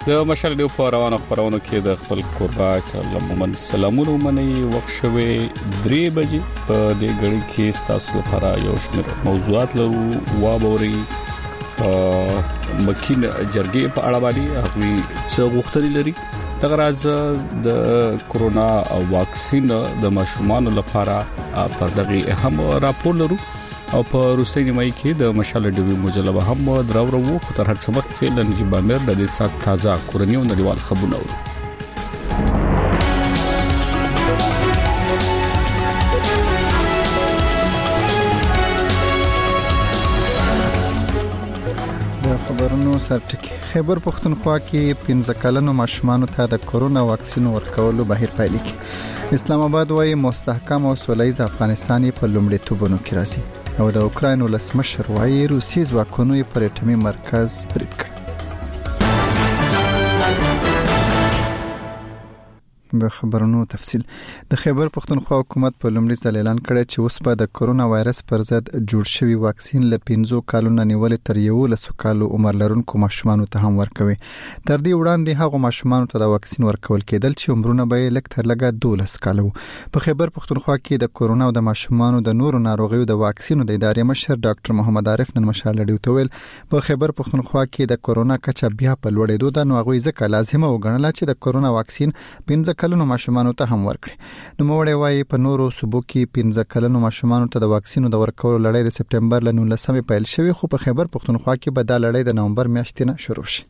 د مشال ډیو په روانو خبرونو کې د خپل قربا سلام سلامونه مني وخت شوه 3 بجې په دې غړي کې تاسو لپاره یو شمېر موضوعات لرو وابوري مکین جرګې په اړه باندې هغوی څه غوښتنې لري دغه راز د کرونا واکسین د ماشومان لپاره پر دغه اهم راپور لرو او په روسي نیمای کې د مشال ډیو مجلبه هم دراورو خو تر هر څه مخ کې لنجي بامر د دې سات تازه کورنیو نړیوال خبرونه ورو خبرونو سرټکی خیبر پختونخوا کې 15 کلنو ماشومان ته د کرونا واکسین ورکولو بهیر پیل کړي اسلام آباد وايي مستحکم او سولهییز افغانستان په لومړیتوبونو کې راځي او د اوکراین ولسمشر وايي روسي ځواکونو پر اټومي مرکز برید کړ د خبرونو تفصيل د خیبر پختونخوا حکومت په لومړي ځل اعلان کړی چې اوس به د کرونا وایرس پر ضد جوړ شوی واکسین له 15 کالونو نیولې تر 11 کالو عمر لرونکو ماشومانو ته هم ورکوي تر دې وړاندې هغه ماشومانو ته د واکسین ورکول کېدل چې عمرونه به لږ تر لږه 12 کالو په خیبر پختونخوا کې د کرونا او د ماشومانو د نورو ناروغیو د واکسینو د ادارې مشر ډاکټر محمد عارف نن مشال ډیو تویل په خیبر پختونخوا کې د کرونا کچه بیا په لوړېدو ده نو هغه ځکه لازمه وګڼله چې د کرونا واکسین 15 کلونو ماشومانو ته هم ورکړي نو موړې وايي په نورو صوبو کې 15 کلونو ماشومانو ته د واکسینو د ورکولو لړۍ د سپټمبر ل 19 پیل شوې خو په خیبر پختونخوا کې به د لړۍ د نومبر میاشتې نه شروع شي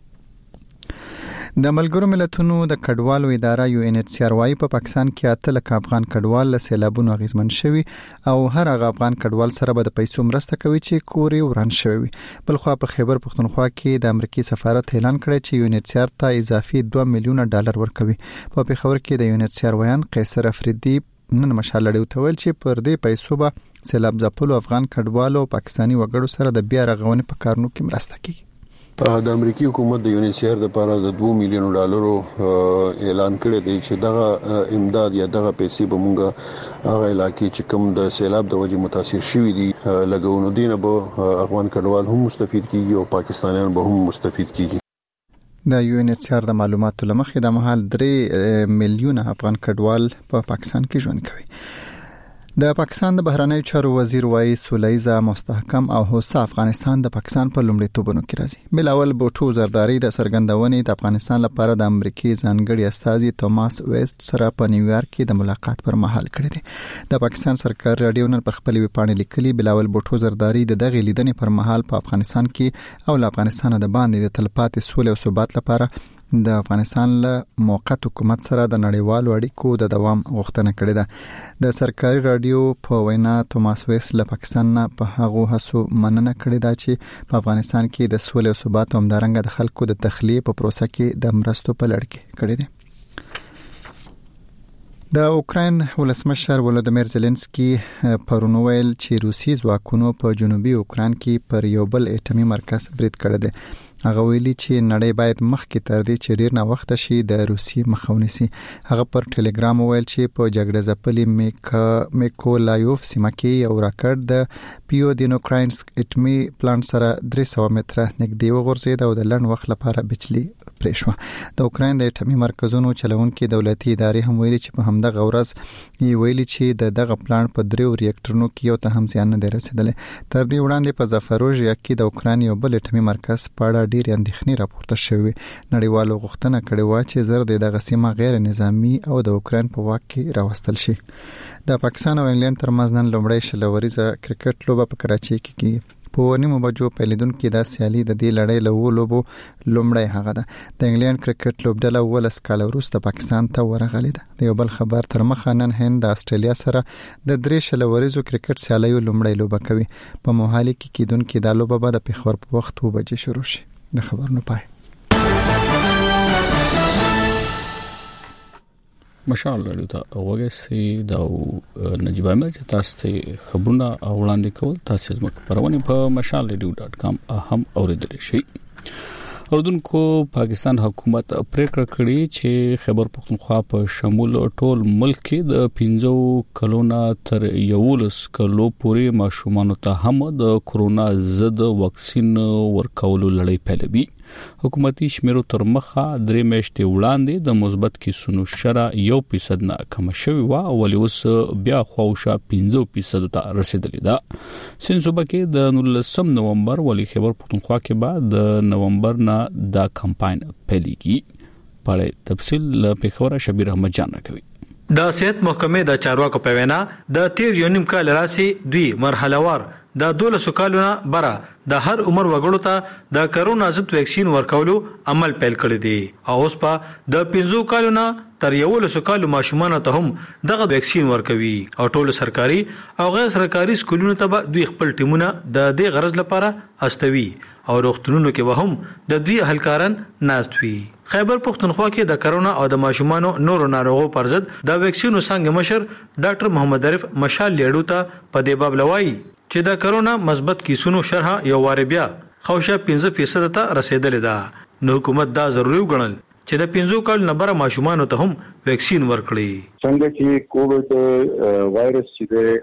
د ملګرو ملتونو د کډوالو اداره UNHCR وايي په پاکستان کې 8 لک افغان کډوال له سیلابونو اغیزمن شوي او هر هغه افغان کډوال سره به د پیسو مرسته کوي چې کوري وران شوی بل خو په خیبر پختونخوا کې د امریکای سفارت اعلان کړی چې UNHCR ته اضافي $2 میلیون ورکوي په پیښور کې د UNHCR ویان قیصر افریدی نن مشال ډیو تویل چې پر دې پیسو به سیلاب ځپلو افغان کډوالو پاکستاني وګړو سره د بیا رغونې په کارونو کې مرسته کوي د امریکای حکومت د UNHCR لپاره د $2 میلیون اعلان کړی دی چې دغه امداد یا دغه پیسې به مونږه هغه علاقې چې کوم د سیلاب د وجې متاثر شوي دي لګونو دینه به افغان کډوال هم مستفید کیږي او پاکستانیان به هم مستفید کیږي د UNHCR د معلوماتو لمخې د مهال 3 میلیون افغان کډوال په پاکستان کې ژوند کوي د پاکستان د بهرنیو چارو وزیر وايي سولهییز مستحکم او هوسا افغانستان د پاکستان په لومړیتوبونو کې راځي بلاول بوټو زرداری د سرګندونې د افغانستان لپاره د امریکای ځانګړي استازي توماس ویست سره په نیویارک کې د ملاقات پر مهال کړی دی د پاکستان سرکار رادیو نن پر خپل ویبپاڼه لیکلي بلاول بوټو زرداری د دغه لیدنې پر مهال په افغانستان کې او له افغانستان د باندې د تلپاتې سولې او ثبات لپاره د افغانستان له موقت حکومت سره د نړیوالو اړیکو د دوام غوښتنه کړې ده د سرکاري رادیو په وینا توماس ویس له پاکستان نه په هغه هڅو مننه کړې ده چې په افغانستان کې د سولې او ثبات او همدارنګه د خلکو د تخلیه په پروسه کې د مرستو په لړ کې کړې ده د اوکراین ولسمشر ولودمیر زيلنسکي پرون ویل چې روسي ځواکونو په جنوبي اوکراین کې پر یو بل اټومي مرکز برید کړی دی هغه ویلي چې نړۍ باید مخکې تر دې چې ډیر نه وخت شي د روسي مخاونسي هغه پر ټلګرام ویل چې په جګړه ځپلې میکولایوف سیمه کې یو راکټ د پیودینوکراینسک اټومي پلانټ سره 300 متره نږدې وغورځید او د لنډ وخت لپاره بچلي پرې شو د اوکراین د اټومي مرکزونو چلونکي دولتي ادارې هم ویلي چې په همدغه ورځ یې ویلي چې دغه پلانټ په 3 ریاکټورونو کې یو ته هم زیان نه رسیدلی تر دې وړاندې په زافروژیا کې د اوکراین یو بل اټومي مرکز پاړه ډېر اندېښنې راپورته شوې نړیوالو غوښتنه کړې و چې زر دغه سیمه غیر نظامی او د اوکراین په واک کې راوستل شي د پاکستان او انګلند ترمنځ نن لومړی شلوریزه کرکټ لوبه په کراچي کې کیږي په نیمو بجو پیلیدونکو د سیالي د دې لړۍ له لوبو لومړی هغه ده د انګلند کرکټ لوبډله ولس کال وروسته پاکستان ته ورغلې ده د یو بل خبر تر مخه نن هند د استرالیا سره د 3 شلوریزو کرکټ سیالیو لومړی لوبه کوي په موهالي کې کیدونکو د لوبه به د پیښور په وخت 2 بجې شروع شي د خبرونو پای ماشاءالله لته وګسي دا نجيب احمد چې تاسو ته خبرونه وړاندې کول تاسو زموږ پرونه په mashalradio.com هم اوریدل شي اردوونکو پاکستان حکومت پریکړه کړې چې خیبر پختونخوا په شمول ټول ملک کې د 15 کلونو تر 11 کلو پورې ماشومان ته هم د کرونا ضد واکسین ورکولو لړۍ پیلوي حکومتي شمیرو تر مخه 3 میاشتې وړاندې د مثبت کیسونو شره 1% نه کم شوی و او اوس بیا خوښه 15% ته رسیدلی ده. سین صوبه کې د 19 نومبر ولی خبر پښتونخوا کې بعد د نومبر نه دا کمپاین پیلېږي. په تفصیل له پیښور شبیر احمد جان راکوي. د صحت محکمې د چارواکو په وینا د تیر یو نیم کال راسي دوی مرحله وار د 12 کالونو بره د هر عمر وګړو ته د کرونا ضد ویکسین ورکولو عمل پیل کړی دی او اوس په د 15 کالونو تر 11 کالو ماشومان ته هم دغه ویکسین ورکوي او ټول سرکاري او غیر سرکاري سکولونو ته دوی خپل ټیمونه د دې غرض لپاره استوي او روغتونونو کې به هم د دوی اهلکاران ناست وي. خیبر پختونخوا کې د کرونا او د ماشومانو نورو ناروغو پر ضد د ویکسینو څنګه مشر ډاکټر محمد عارف مشال لیړو ته په دې باب لوي چې د کرونا مثبت کیسونو شرح یو واره بیا خوښه 15% ته رسیدلې ده. نو حکومت دا ضروري وګڼل چې د 15 کال نه بره ماشومانو ته هم ویکسین ورکړي. څنګه چې کووډ وایرس چې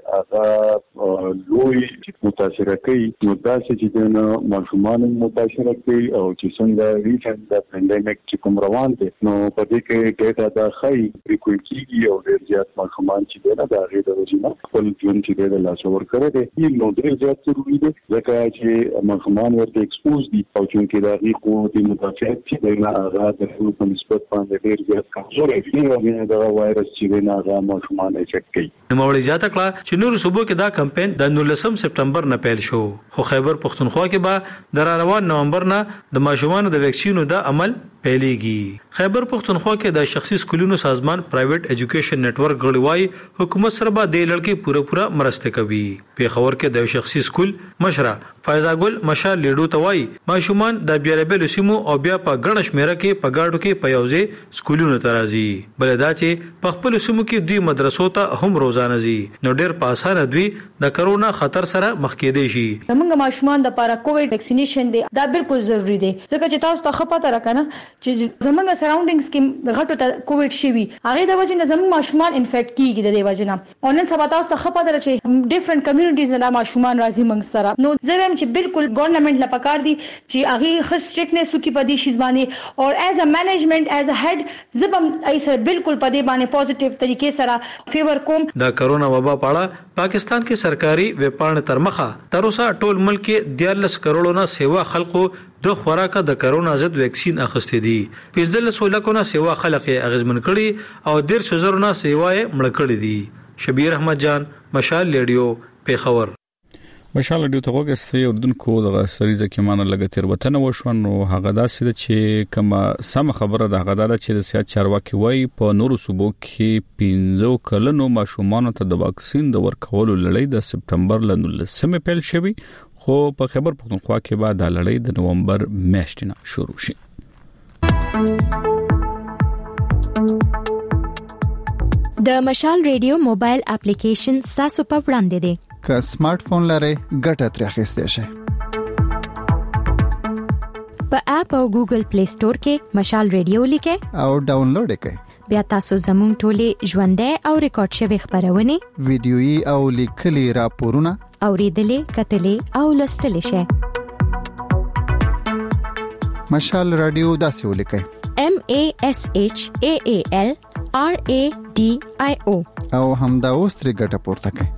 هغه لوی متاثر کوي نو دا چې د ماشومان متاثر کوي او چې څنګه ریسنت د پاندیمیک چې کوم روان دي نو په دې کې ډیټا دا خای فریکوئنسي او ډیر زیات ماشومان چې دا غیر د وژنه خپل ژوند چې د لاس ور کړی دی نو ډیر زیات ضروري دی ځکه چې ماشومان ورته ایکسپوز دي او چې دا غي قوت مدافعت چې د هغه د په نسبت باندې ډیر زیات کمزوري دي او دا وایرس چې نه هغه ماشومان افیکټ کوي. نوموړي زیاته کړه چې نور صوبو کې دا کمپاین د 19 سپټمبر نه پیل شو خو خیبر پختونخوا کې به د روان نومبر نه د ماشومانو د ویکسینو د عمل پیلېږي. خیبر پختونخوا کې د شخصي سکولونو سازمان پرایویټ ایجوکیشن نتورک غړوای حکومت سره به د لړکې پوره مرسته کوي. پیښور کې د شخصي سکول مشره فایزا ګل مشال لیډو توای ماشومان د بیربل سیمو او بیا په ګڼ شمیره کې په گاډو کې په یوځې سکولونو ترازی بلدا چې په خپل سیمو کې دوی مدرسو ته هم روزانه زی نو ډېر په اسانه دوی د کرونا خطر سره مخ کېدې شي. موږ ماشومان د لپاره کووډ ویکسینیشن دی دا بالکل ضروری دی ځکه چې تاسو ته خپته راکنه چې زمونږ سراوندینګز کې غټو ته کووډ شي هغه د وجه نه زموږ ماشومان انفیکټ کیږي د دې وجه نه اونن سبا تاسو ته خپته را چې ډیفرنٹ کمیونټیز نه ماشومان راځي موږ سره نو زه هم چې بالکل ګورنمنت لپاره کار دی چې هغه خص سټریکټنس وکي په دې شی باندې او ایز ا مینجمنٹ ایز ا هډ زبم ایسر بالکل په دې باندې پوزټیو طریقې سره فیور کوم. د کرونا وبا پاړه پاکستان کې سرکاري وپاڼ تر مخه تر اوسه ټول ملک کې 14 کروڑ نه سیوا خلکو د خوراکه د کرونا ضد ویکسین اخستې دي 15 لکه نه سیوا خلک اغیزمن کړي او 1.5 نه سیوا مړ کړي دي. شبیر احمد جان مشال لیډیو پیښور. مشال لیډیو ته وګورئ اردوونکو د سریزه کې مان لګ تیر وطن وشو نو هغه داسې چې کما سم خبره د هغه د چې د سیاست چارواکي وای په نورو صوبو کې 15 کلونو ماشومان ته د واکسین د ورکولو لړۍ د سپټمبر ل 19 پیل شوی خو په خیبر پختونخوا کې بعد د لړۍ د نومبر میاشتې نه شروع شي. د مشال ریډیو موبایل اپلیکیشن تاسو په وړاندې دی که سمارټ فون لرئ ګټه ترې اخیستئ شئ. په اپ او ګوګل پلی سٹور کې مشال ریډیو لیکئ او ډاونلوډ کړئ. بیا تاسو زموږ ټولې ژوندۍ او ریکارډ شوی خبرونه ویډیويي او لیکلي راپورونه اوریدلې کتلې او لوستلې شئ. مشال رادیو داسې ولیکئ MASHAAL RADIO او همدا اوس ترې ګټه پورته کړئ.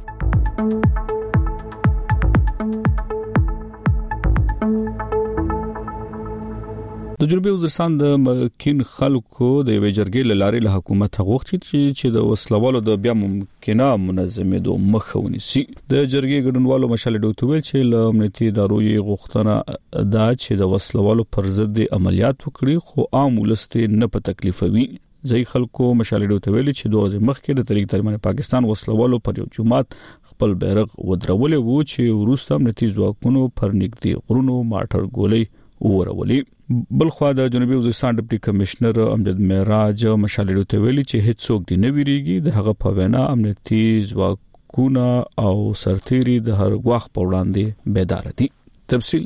د جنوبي وزیرستان د مکین خلکو د ویجرګي لارې له حکومت غوښتي چې د وسلوالو د بیا ممکنه منظمېدو مخه ونیسي. د جرګي ګډونوالو مشال ډوتویل چې له امنیتي ادارو یې غوښتنه دا چې د وسلوالو پر ضد عملیات وکړي خو عام ولست نه په تکلیفوي. ځای خلکو مشال ډوتویل چې دوه مخکې د طریق ترمن پاکستان وسلوالو پر یو جماعت خپل بیرغ ودرولې وو چې وروسته امنیتي ځواکونو پر نږدې غرونو ماټر ګولې ورولې. بلخوا د جنوبي وزیرستان ډیپټي کمشنر امجد معراج مشال ډوتویل چې هیڅ څوک دی نه ویریږي د هغه په وینا امنیتي ځواکونه او سرتيري د هر غواخ په وړاندې بیدار دي. تفصیل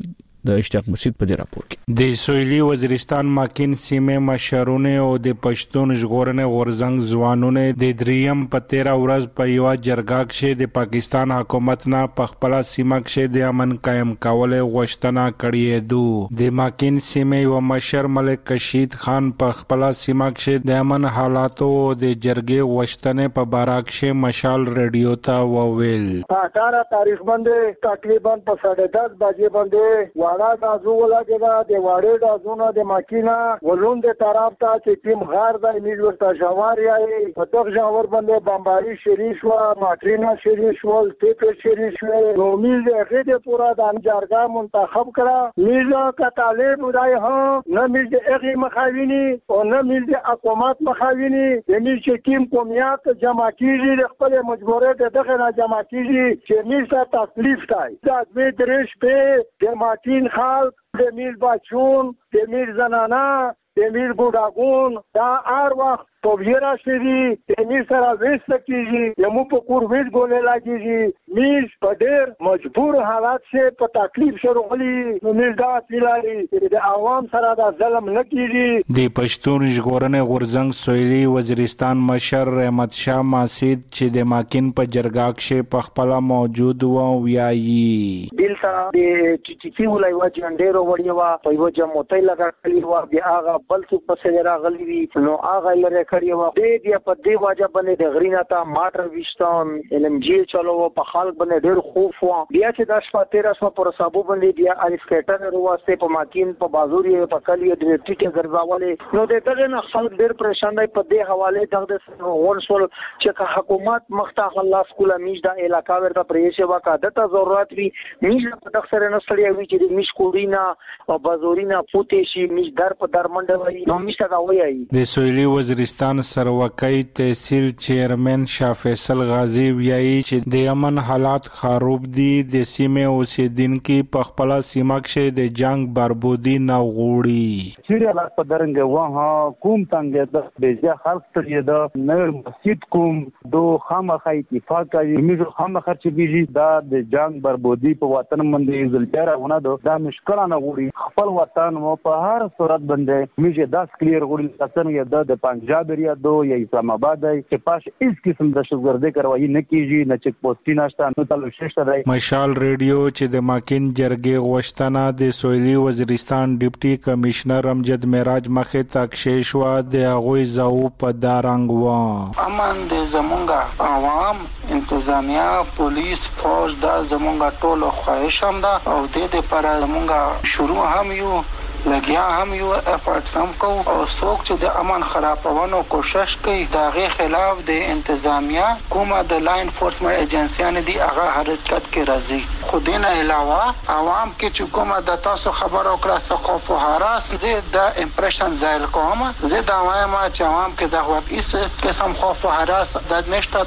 د اشتیاق مسعود په دې راپور کې د سویلي وزیرستان ماکین سیمه مشرونه او د پښتون ژغورنې غورځنګ ځوانونه د دریم په 13 ورځ په یو جرګه کې د پاکستان حکومت نه په خپل سیمه کې د امن قائم کول غوښتنه کړې ده د ماکین سیمه یو مشر ملک کشید خان په خپل سیمه کې د امن حالاتو د جرګې غوښتنې په باره کې مشال ریډیو ته وویل 18 تاریخ باندې تقریبا په 10:30 بجې باندې واړه دازو ولاګه د واړه دازونه د ماکینا ولوند طرف ته چې تیم غار د امید ورته جواري په دغه جوار باندې بمباري شری شو ماټرینا شری شو ټیپ شری شو نو میز هغه پورا د جرګه منتخب کړه میز کا طالب ودای هم نه میز هغه مخاوینی او نه میز حکومت مخاوینی د میز ټیم قومیت جمع کیږي د خپل مجبوریت دغه نه جمع کیږي چې میز ته تکلیف دی دا دوی درش په د ماکین خلک د میز بچون د میز زنانا د میز ګډاګون دا هر وخت په ویرا شری د میز سره وېست کیږي یمو په کور وېست ګولې لاګيږي میز په ډېر مجبور حالات شه په تکلیف شروعلی نو میز دا فلاري د عوام سره دا ظلم نه کیږي د پښتون ژغورنې غورځنګ سویلي وزیرستان مشر رحمت شاه ماسید چې د ماکین په جرګه کې په خپل موجود و ویایي دل سره د چې ولای و جنډېرو وړیوا په یو جمعوتای لگا کلی و بیا هغه بل څه په سره راغلی وي نو هغه لره کړی و د په دې واجب باندې د غرینا ته ماټر وشتون ال ام جی چلو په خلک باندې ډېر خوف و بیا چې 10-13 پر حسابو باندې بیا الفکټر ورواسته په ماکین په بازوري په کلی د ټیټه ګرځاواله نو دغه نه خلک ډېر پریشان دي په دې حواله دغه ورسول چې حکومت مخته الله سکول میش د علاقې ورته پریشه وکړه د ضرورت وی میش په دغه سره نسړی وی چې میش کورینا او بازورینا پوتې شي میش در په در منډه وی نو میش دا وایي د سویلي وزیرستان سروکۍ تحصیل چیرمن شاه فیصل غازی ویایي چې د امن حالات خراب دي د سیمې اوسیدونکو په خپل سیمه کې د جنگ بربودي نه غوړي چې حالات په درنګ واه کوم څنګه د بیزه خلک ته د نور مسجد کوم دو خامخا اتفاق کوي موږ خامخا چې بیږي دا د جنگ بربودي په وطن باندې زلچاره ونه دا مشکل نه غوړي خپل وطن مو په هر صورت باندې موږ دا کلیر غوړي څنګه د پنجاب یا دو یا اسلام آباد چې پاش هیڅ قسم د شګردې کاروایی نه کیږي نه چک پوسټی نشته نو تاسو شته دی مشال ریډیو چې د ماکین جرګې غوښتنه د سویلي وزیرستان ډیپټي کمشنر امجد معراج مخې تک شیشوا د هغوی زاو په دارنګ و امن د زمونږه عوام انتظامیه پولیس فوج دا زمونږه ټولو خواهش هم ده او د دې لپاره زمونږه شروع هم یو لګیا هم یو افورټس هم کو او څوک چې د امن خرابولو کوشش کوي دا غي خلاف د انتظامیه کومه د لا انفورسمنت ایجنسیانه دی هغه حرکت کې راځي خو دین علاوه عوام کې چې کومه د تاسو خبر او کړه څخه خو هراس زه د امپریشن ظاهر کوم زه دا وایم چې عوام کې د وخت هیڅ قسم خوف او هراس د نشته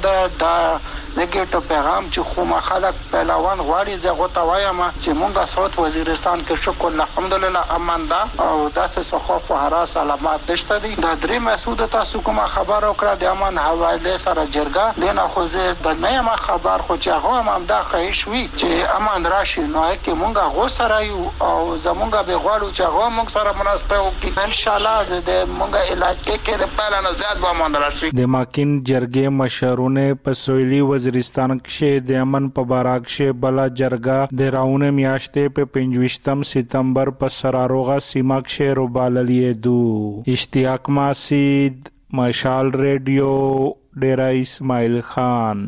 د نګیټو پیغام چې خو ما خلک پهلوان غواړي زه غوته وایم چې مونږه صوت وزیرستان کې شکر الحمدلله امن دا او داسې سخوف او هراس علامات نشته دي دا درې مسعود تاسو کومه خبر او کړه د امن حواله سره جرګه دینه خو زه د نه خبر خو چې هغه هم دا خیش وی چې امن راشي نو کې مونږه غو سره یو او زمونږه به غواړو چې هغه مونږ سره مناسبه وکړي ان شاء الله د مونږه علاج کې د پاله نه زیات به امن راشي د ماکین جرګې مشرونه په سویلي وزیرستان کې د امن په باره کې بل جرګه د راونه میاشتې په 25 سپتمبر په سراروغه سیمه کې روباللې دو اشتیاق ماسید مشال ریډیو ډیرا اسماعیل خان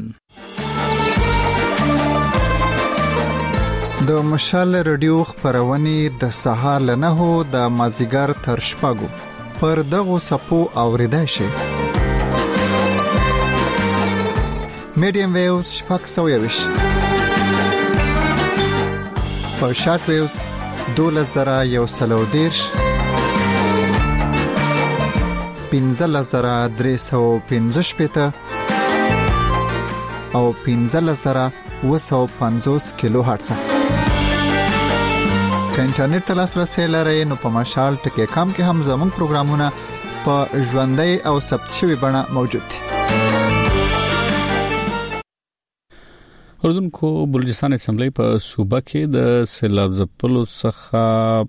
د مشال ریډیو خبرونه د سهار لنهو د مازیګر تر شپږو پر دغه سپو اوریدای شي میډیم ویوز شپږ سویوش په شارټ ویوز 2113 15315 او 15750 کیلو هرتز که انټرنیټ ته لاسرسي لرئ نو په مشال ټکی کام کې هم زموږ پروګرامونه په ژوندۍ او ثبت شوی بڼه موجود دي. اردوونکو بلوچستان اسمبلی په صوبه کې د سیلاب ځپلو څخه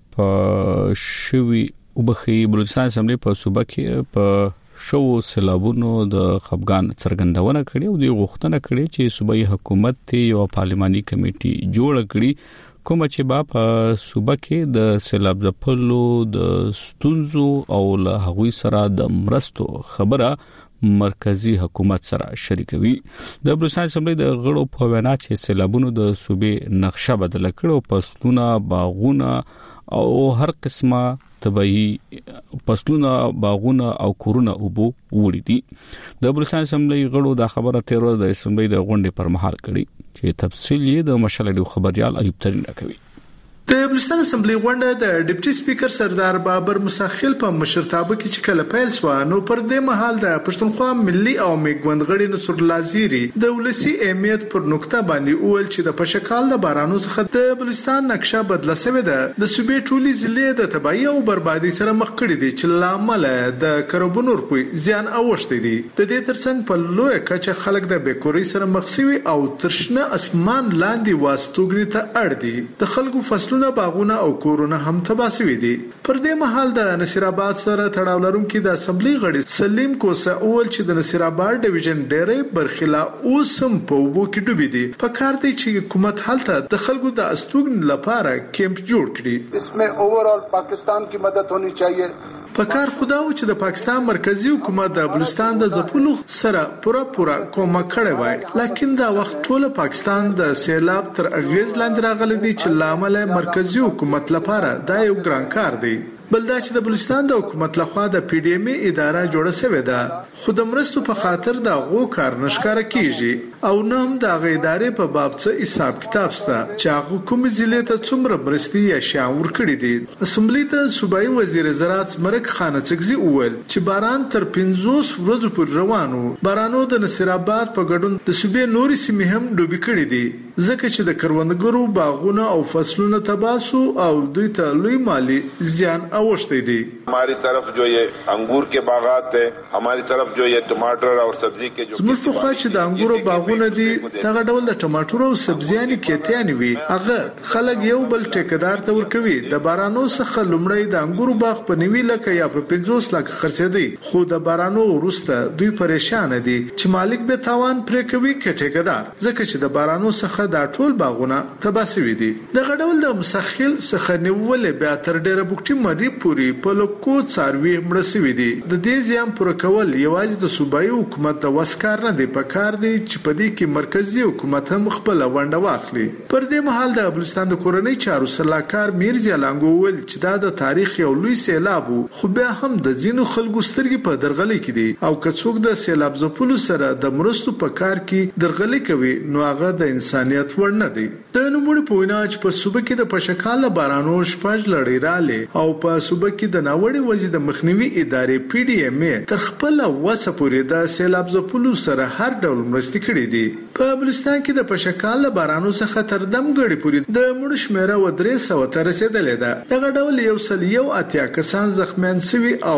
په شوي وبخي بلوچستان اسمبلی په صوبه کې په شو سیلابونو د خفګان څرګندونه کړې او د غوښتنه کړې چې صوبایي حکومت یو پارلماني کمیټي جوړ کړي کوم چې په صوبه کې د سیلاب ځپلو د ستونزو او له هغوی سره د مرستو خبره مرکزی حکومت سره شریکوي. د بلوچستان اسمبلی د غړو په وینا چې سیلابونو د صوبې نقشه بدله کړو، فصلونه، باغونه او هر قسمه طبيعي فصلونه، باغونه او کورونه اوبو وړي دي. د بلوچستان اسمبلی غړو دا خبره تیر ورځ د اسمبلی د غونډې پر مهال کړي چې تفصیل یې د مشالډو خبريال ایوب ترين راکوي. د بلوچستان اسمبلی غونډه د ډیپټي سپیکر سردار بابر مساخیل په مشرتابه کې چې کله پیل شو، نو پر دې مهال د پښتونخوا ملي او میګوند غړي نصر الله زیری د ولسی اهمیت پر نقطه باندې اول چې د پشکال د بارانو څخه د بلوچستان نقشه بدله شوې ده، د صوبې ټولي ضلع د تباہي او بربادي سره مخ کړي دي چې لامل د کربونور په زیان اوښتي دي. د دې ترڅنګ په لوی کچه خلک د بیکوري سره مخ شوي او ترشنه اسمان لاندې واستوګنی ته اړ دي. د خلکو فصلونه، باغونه او کورونه هم تباه شوي دي. پر دې مهال د نصیر آباد سره تړاو لرونکي د اسمبلی غړي سلیم کوسه اول چې د نصیر آباد ډیویژن ډېرې برخلا اوسم په وبو کې ډوبې دي. په کار دی چې حکومت هلته د خلکو د استوګن لپاره کیمپ جوړ کړي. اسمه اوورال پاکستان کی مدد هونی چاهیے. په کار خدا و چې د پاکستان مرکزی حکومت د بلوچستان د ځپلو سره پوره کومک کړی وای، لیکن دا وخت ټول پاکستان د سیلاب تر اغیز لاندې راغلی دی چې لامل مرکزی حکومت لپاره دا یو ګران کار دی. بل دا چې د بلوچستان د حکومت لخوا د پی ډی ایم اداره جوړه شوې ده، خو د مرستو په خاطر د غو کار نشکاره کیږي او نه هم د غیدارې په باب څه حساب کتاب شته چې هغه کوم ضلع ته څومره مرستي یا شیان ورکړي دي. اسمبلی ته صوبایي وزیر زراعت مرک خان چغزي وویل چې باران تر 50 ورځې پورې روانو. بارانو د نصیر آباد په ګډون د صوبې نوري سیمې هم ډوبې کړي دي، ځکه چې د کروندګرو باغونه او فصلونه تباه شو او دوی ته لوی مالی زیان اوښتي دي. हमारी तरफ जो ये अंगूर के बागात है, हमारी तरफ जो ये टमाटर और सब्जी के जो زموږ په خوا چې د انګورو باغونه دي، دغه ډول د ټماټر او سبزیانې کېتیانې وي، هغه خلک یو بل ټیکدار ته ورکوي. د بارانو څخه لومړی د انګورو باغ په 90 لک یا په 50 لک خرڅېدی، خو د بارانو وروسته دوی پریشان دي چې مالک به تاوان پرې کوي کې ټیکدار، ځکه چې د بارانو څخه دا ټول باغونه تباه شوي دي. دغه ډول د مسخیل څخه نیولې بیا تر ډیره بوکټي مری پوری په لکو څاروي مړ شوي دي. د دې زیان پوره کول یوازې د صوبایي حکومت د وس کار نه دی، په کار دی چې په دې کې مرکزی حکومت هم خپل ونډه واخلي. پر دې مهال د بلوچستان د کورنۍ چارو سلاکار میرزا لانګو ویل چې دا د تاریخ یو لوی سیلاب وو، خو بیا هم د ځینو خلکو سترګې په درغلي کې دي او که څوک د سیلاب ځپلو سره د مرستو په کار کې درغلي کوي نو هغه د انسانيت وړ نه دی. د نوموړي په وینا چې په صوبه کې د پشکال بارانو شپږ لړۍ رااله او په صوبه کې د ناوړي وضعیت د مخنیوي ادارې پی ډی ایم تر خپل وسه پورې د سیلاب ځپلو سره هر ډول مرستې کړې دي. په بلوچستان کې د پشکال بارانو څخه تر دمګړي پورې د مړو شمیره و 300 ته رسیدلې ده. دغه ډول یو سل یو اتیا کسان زخمیان شوي او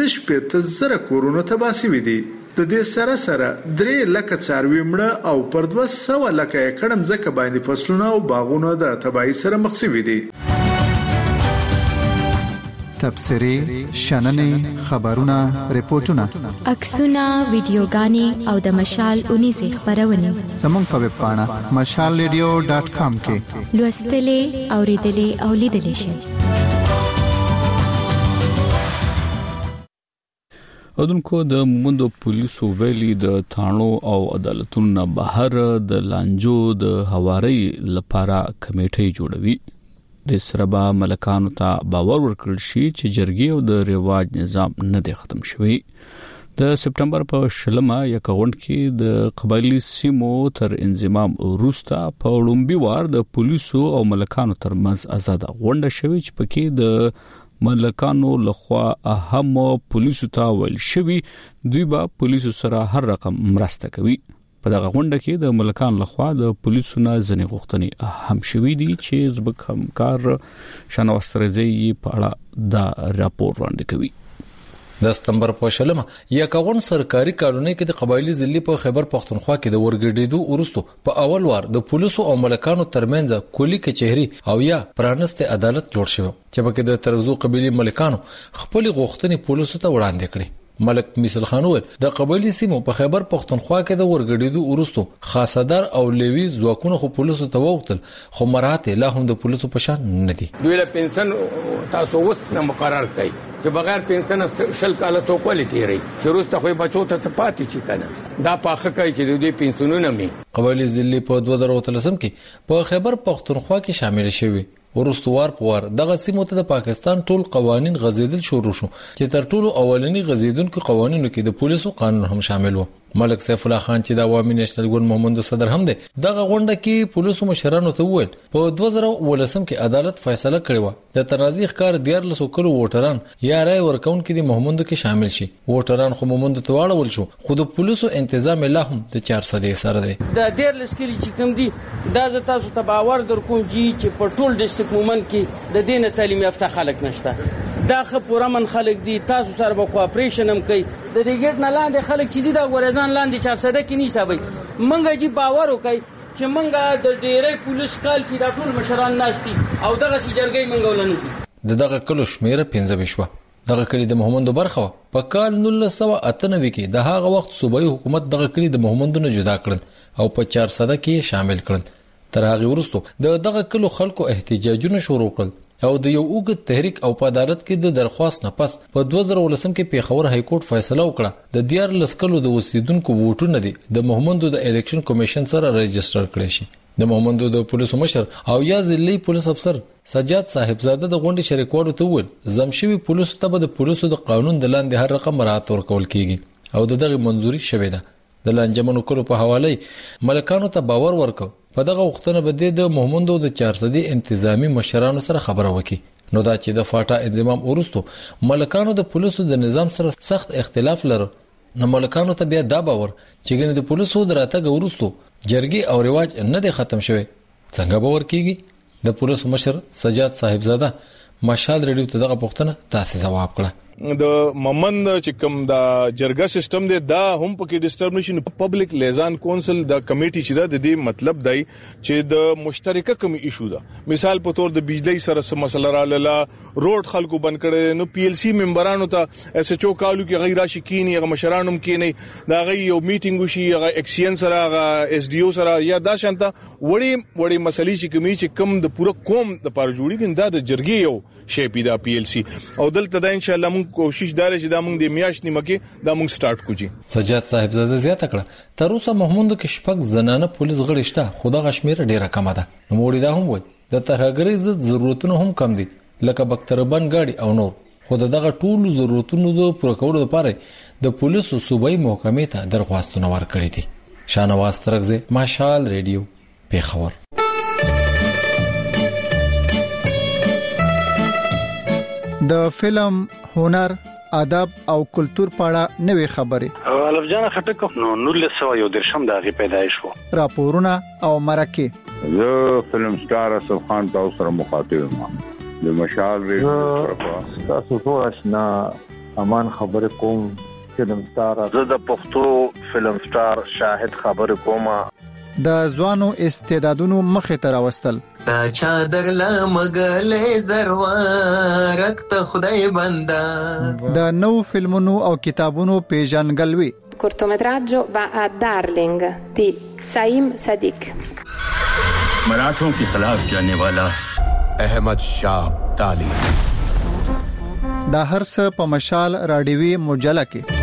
15,000 کورونه تباه شوي دي. د دې سره 3 لک څاروي مړه او پر 200 لک ایکړ ځمکه باندې فصلونه او باغونه د تباہي سره مخ شوي دي. تبصري، شننې، خبرونه، ریپورتونه، عکسونه، ویډیوګانې او د مشال 19 خبرونه زموږ په ویب پاڼه mashalradio.com کې لوستلې، اوریدلې او لیدلې شئ. اودونکو د مومندو پولیسو ویلي د تانو او عدالتونو بهر د لانجو د هواري لپاره کمیټې جوړوي. د سربا ملکانو ته باور ورکړل شي چې جرګي او د ریواج نظام نه دی ختم شوی. د سپټمبر په 16 یکغونډ کې د قبایلی سیمو تر انضمام وروسته په لومبي وار د پولیسو او ملکانو ترمنځ آزاد غونډه شوی چې پکې د ملکانو لخوا اهم پولیسو ته ویل شوی دوی به پولیسو سره هر رقم مرسته کوي. په دغه غونډه کې د ملکانو لخوا د پولیسو نه ځنې غوښتنې هم شوی دي چې زبک همکار شنوسترزي په اړه دا راپور وړاندې کوي. د سپتمبر په 16 یکاون سرکاري قانوني کې د قبایلی ضلع په خیبر پختونخوا کې د ورګډېدو ورستو په اول وار د پولیسو او ملکانو ترمنځ کلی کچهري او یا پرانسته عدالت جوړ شو چې په کې د ترزو قبيلي ملکانو خپل غوښتنې پولیسو ته وړاندې کړې. ملک مثال خان وویل د قبایلی سیمو په خیبر پختونخوا کې د ورګډېدو ورستو خاصدار او لوی ځواکونو خو پولیسو ته ووتل خو مراتب لا هم د پولیسو په شان نه دي. دوی له پنسن تاسو وس نه مقرر کړئ چې بغیر پنسن شل کاله څوکولې تیری چې روسته خو بچو ته صفاتي چی کنه دا پاخه کوي چې دوی پنسنونه می قبایلی ضلع په 2013 کې په خیبر پختونخوا کې شامل شوی. ورستوار پوار دغه سیمو ته د پاکستان ټول قوانين غزیدل شروع شو چې تر ټولو اولنی غزیدونکو قوانینو کې د پولیسو قانون هم شامل وو. ملک سیف الله خان چې د عوامي نېشنل ګوند محمد صدر هم دی دغه غونډه کې پولیسو مشرانو ته وویل په 2018 کې عدالت فیصله کړې و د ترازی ښکار 14 کلو ووټران یا رای ورکون کې د محمد کې شامل شي. ووټران خو محمد ته واړول شو خو د پولیسو تنظیم لا هم د 400 سره دی. د 14 کلی چې کوم دي دا ز تاسو ته باور درکوم چې په ټول ډیسټریکټ مومنت کې د دینه تعلیم یافته خلک نشته دا خو پورمن خلک دي تاسو سره به کوآپریشن هم کوي د دې ګټ نه لاندې خلک چې دي دا ورزان لاندې 400 کې نه حسابي منګه جی باور وکي چې منګه د ډېرې پولیس کال کې دا ټول مشران ناشتي او دغه سي جرګې منګولنه دغه کلو شمیره 15 شو. دغه کلی د محمد برخه په کال 1998 کې د هغه وخت صوبایي حکومت دغه کلی د محمد نه جدا کړل او په 400 کې شامل کړل. تر هغه وروسته دغه کلو خلکو احتجاجونه شروع کړل او د یو اوږد تحریک او په عدالت کې د درخواست نه پس په 2019 کې پیښور های کورټ فیصله وکړه د 14 کلو د اوسیدونکو ووټونه دي د محمد د الیکشن کمیشن سره رجسټر کړي شي. د محمد د پولیسو مشر او یا ضلعي پولیس افسر سجاد صاحبزاده د غونډې شریکوالو ته وویل زمشوي پولیسو ته د پولیسو د قانون د لاندې هر رقم مراعات ورکول کیږي او دغه منځوري شوې ده. د لانجمنو کولو په حواله ملکانو ته باور ورکو په دغه وختونه به د محمد د 400 انتظامی مشرانو سره خبره وکي. نو دا چې د فاټا انضمام ورستو ملکانو د پولیسو د نظام سره سخت اختلاف لري نو ملکانو ته بیا دا باور چې ګنې د پولیسو دراتګ ورستو جرګي او رواج نه دی ختم شوی څنګه باور کیږي. د پولیسو مشر سجاد صاحبزاده مشال ریډیو ته دغه پوښتنه تاسو جواب کړه. د ممند چې کوم د جرګه سیستم دی دا هم پکې ډیسټرب نشي. پبلک لیزان کونسل د کمیټي چې د دې مطلب دی چې د مشترکه کوم ایشو ده مثال په تور د بجلی سره سم مسله را لاله روډ خلکو بند کړي نو پی ال سی ممبرانو ته اس ایچ او کالو کې غیر راشکینی غو مشرانم کې نه دا غي یو میټینګ وشي غو ایکسین سره غو اس ډی او سره یا دا شانته وړي مسلې چې کومي چې کم د پوره قوم د پاره جوړی ګنده د جرګي یو شی پیدا پی ال سی او دلته دا ان شاء الله کوشش دار چې دا موږ د میاشتې مکه دا موږ سٹارټ کوجی. سجاد صاحبزاده زیاته کړه تر اوسه محمد کې شپږ زنانه پولیس غړي شته خو دا غشمیر ډیره کم ده. نو موړي دا هم وای د ترهګری ضد ضرورتونه هم کم دي لکه بکتربن گاډي او نور خو دغه ټول ضرورتونو د پوره کولو لپاره د پولیسو صوبایي محکمې ته درخواستونه ورکړي دي. شانواز ترغزه مشال ریډیو پیښور. د فلم هنر ادب او کلچر په اړه نوې خبرې الف جان خټک نو 1913 د هغه پیدایش وو راپورونه او مرکه زه فلم سٹار اسف خان تاسو سره مخاطب یم د مشال ریډیو تاسو ټول آشنا امان خبر کوم فلم سٹار زه د پښتو فلم سٹار شاهد خبر کوم د ځوانو استعدادونو مخې ته راوستل تا چادر لمغلې زروارک ته خدای بندا د نو فلمونو او کتابونو پیژنګلوي. cortometraggio va a Darling di Saim Sadiq. मराठों के खिलाफ जाने वाला अहमद शाह अब्दाली. دا هر څه په مشال رادیوي مجله کې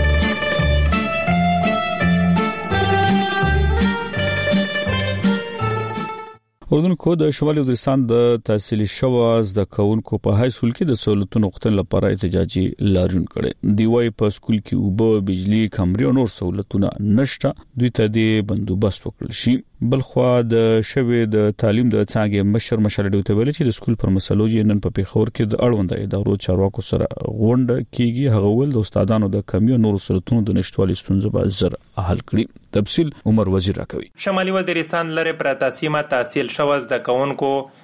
اردن کو د شمالي وزیرستان د تحصیلي شواز د کونکو په های سکول کې د سہولتونو غوښتنې لپاره احتجاجي لاریون کړي. دی وايي په سکول کې اوبه بجلی کمرې او نور سہولتونه نشته دوی ته د بندوبست وکړل شي. بلخوا د شوی د تعلیم د څنګه مشر ډیوته ویل چې د سکول پر مسلو یې نن په پیښور کې د اړوند ادارو چارواکو سره غونډه کیږي. هغه ول د استادانو د کمی او نور سہولتونو د نشټوالي ستونزې به زر حل کړي. تفصیل عمر وزیر راکوي. شمالي وزیرستان لره پراته سیمه تحصیل شواز د کونکو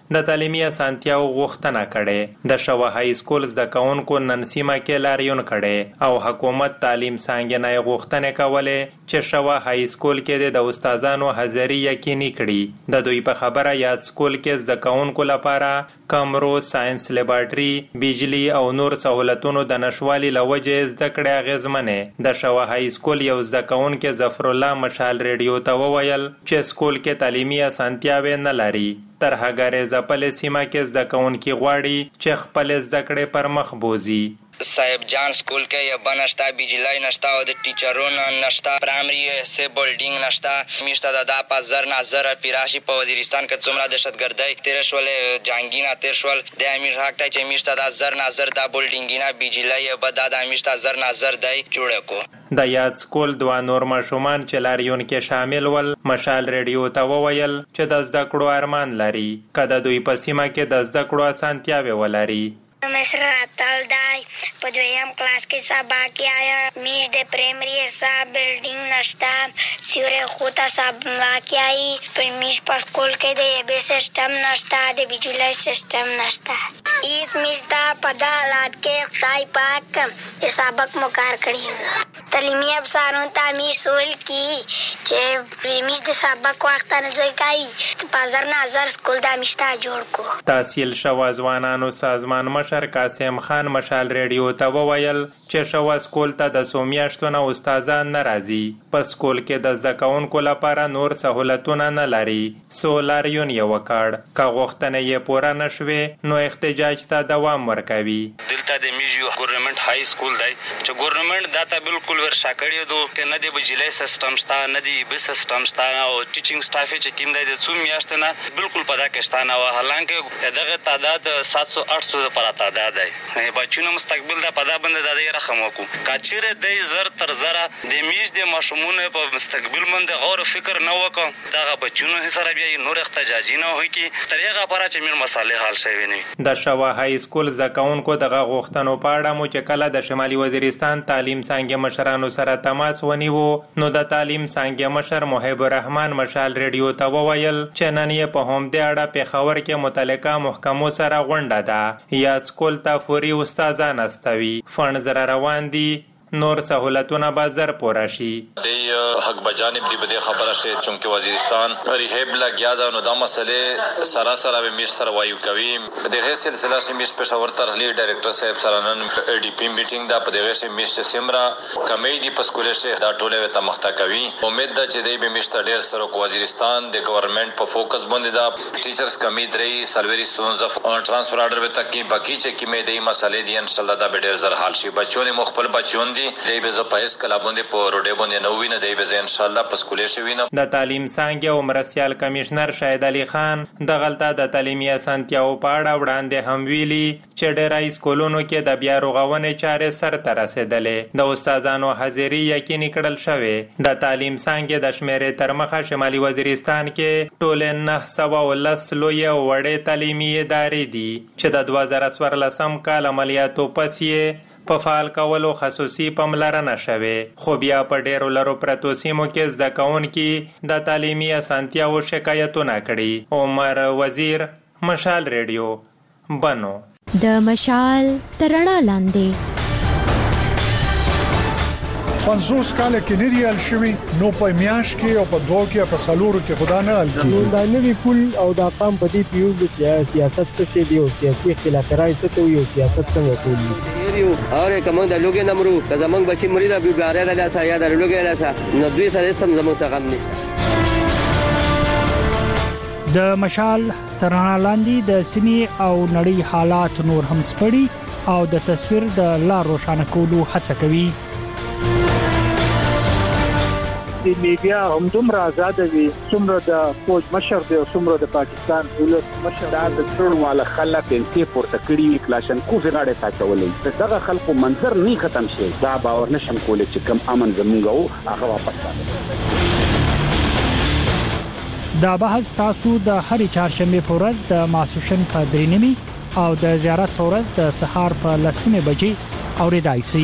د تعلیمي اسانتیاو غوښتنه کړې. د شوا های سکول زده کوونکو نن سیمه کې لاریون کړي او حکومت تعلیم څنګه نه غوښتنه کولې چې شوا های سکول کې د استادانو حاضری یقیني کړي. د دوی په خبره یاد سکول کې زده کوونکو لپاره کمرو، ساينس لیبارټري، بجلی او نور سہولتونو د نشوالي لوجه زده کړې اغیزمنه. د شوا های سکول یو زده کوونکو ظفر الله مشال ریډیو ته وویل چې سکول کې تعلیمي اسانتیاوې نه لري. تر هغه زپل سیمه کې زده کوونکي غواړي چې خپل زده کړې پر مخ بوزي. صاحب جان سکول کې یا بنشتا بجلی نشتا او د ټیچرونو نشتا، پرایمری سه بولډینګ نشتا، میشته د په زر نظر پیراشي په وزیرستان کې څومره دهشتګردۍ تیر شول، جنگینا تیر شول د امیر حق ته چې میشته د زر نظر د بولډینګینا بجلی به د میشته زر نظر دی جوړ کو. د یاد سکول دوه نور ماشومان چې لاریون کې شامل ول مشال ریډیو ته وویل چې د زده کړو ارمان لري کله دوی په سیمه کې د زده کړو اسانتیاوې ولري. مصر راتل دای په دویم کلاس کې سبا کې آیا میش د پرایمری حساب بلډینګ نشتا، سیوره خوتا سب واقعي په میش په سکول کې د بي سیستم نشتا، د بجلی سیستم نشتا. ایس میش دا په د حالات کې خدای پاک سبق مکار کړی. تعلیمي افسران ته میش سوال کی چې میش د سبق وخت نه ځای په زر نظر سکول د میشتا جوړ کو. تحصیل شوا ځوانانو سازمان مشر قاسم خان مشال ریډیو ته وویل چې شوا سکول ته د سومیاشتو نه استادان ناراضي. په سکول کې د زده کوونکو لپاره نور سہولتونه نه لري. سولاریون یې وکړ. که غوښتنې یې پوره نشوې نو احتجاج ته دوام ورکوي. دلته د میجو ګورنمنت های سکول دی چې ګورنمنت دا ته بالکل ورشا کړی دو کې نه دی بجلی سیستم شته، نه دی بي سیستم شته او ټیچینګ سټاف چې کوم دی د څو میاشتو نه بالکل پدا کې شته نه. حالانکه دغه تعداد 700-800 پر تعداد دی. بچونو مستقبل د پدا بند د رقم وکړو. کچېره د زر تر زره د میج د ماشومونو په مستقبل باندې غور فکر نه وکړ دغه بچونو سره بیا نور احتجاجي نه وي کی طریقه پر چې مر مسالې حل شوي نه. د شوا های سکول زکونکو دغه غوښتنو په اړه مو چې کله د شمالي وزیرستان تعلیم څنګه مشرانو سره تماس ونیو نو د تعلیم څنګه مشر محب الرحمن مشال ریډیو ته وویل چې نن یې په هم د اړه په خبر کې متعلقه محکمو سره غونډه ده. یا سکول ته فوري استادان استوي فند زره روان دي نور سہولتونه بازار پورا شي. د حق بجانب دی بده خبره شي چې وزیرستان ریهب لګیا دا نو د مسلې سراسر به مستر وایو کوي. په دغه سلسله کې مس پېښور ترحلی ډایریکټر صاحب سره نن ډي پی میټینګ دا په دغه کې مس سیمرا کمیټي په سکول کې دا ټوله ته مخته کوي. امید ده چې د به مستر ډیر سره وزیرستان د ګورنمنت په فوکس باندې دا ټیچرز کمی درې سلوري سټوډنټس اف ټرانسفر آرډر به تک باقی چې کې مې د مسلې دی ان شاء الله دا به ډیر زر حل شي. بچونه مخبل بچون دی به ز پایس کلا باندې په روډي باندې نو ویني دی به ان شاء الله په سکولې شي ویني. د تعلیم څنګه او مرستيال کمشنر شاهد علي خان د غلطه د تعلیمي اسانتیاو په اړه وړاندې هم ویلي چې ډېرای سکولونو کې د بیا رغونې چارې سر ته رسیدلې. د استادانو حاضری یقیني کړل شوې. د تعلیم څنګه د شمیرې تر مخه شمالي وزیرستان کې ټول 910 لوی وړې تعلیمي ادارې دي چې د 2014 کال عملیاتو پسې په فعال کولو خصوصي پاملرنه شوه. خو بیا په ډیرو لرو پرتو سیمو کې زده کوونکي د تعلیمي اسانتیاو شکایتونه کړي. عمر وزیر، مشال ریډیو، بنو. د مشال ترڼا لاندې 50 کال کې نه دی ال شوی نو په میاش کې او په دوه کې په سالورو کې خدا نه ال کی دا نوی پول او دا قام په دې پیو چې سیاست څه شی دی او سیاسي اختلافات څه ته یو سیاست څنګه کوي یو اوره کوم د لوګي نمرو که زمنګ بچی مریدا بیګاره د لاسه یا د لوګي لاسه نو دوی سره سم زموږ څخه غم نشته. د مشال ترڼا لاندې د سیمې او نړۍ حالات نور هم سپړي او د تصویر د لا روښانه کولو هڅه کوي. د میډیا هم دومره آزاد دي څومره د فوج مشر دی او څومره د پاکستان ولس مشر دا د څړواله خلک انتي پورته کړی کلاشن کو زغاړه ساتولې دغه خلکو منظر نه ختم شي. دا باور نشم کولای چې کم امن زمونږ هغه واپس راځي. دا بحث تاسو د هر چهارشنبه په ورځ د ماسوشن په 3 او د زیارت په ورځ د سهار په 10 بجې اوریدای شئ.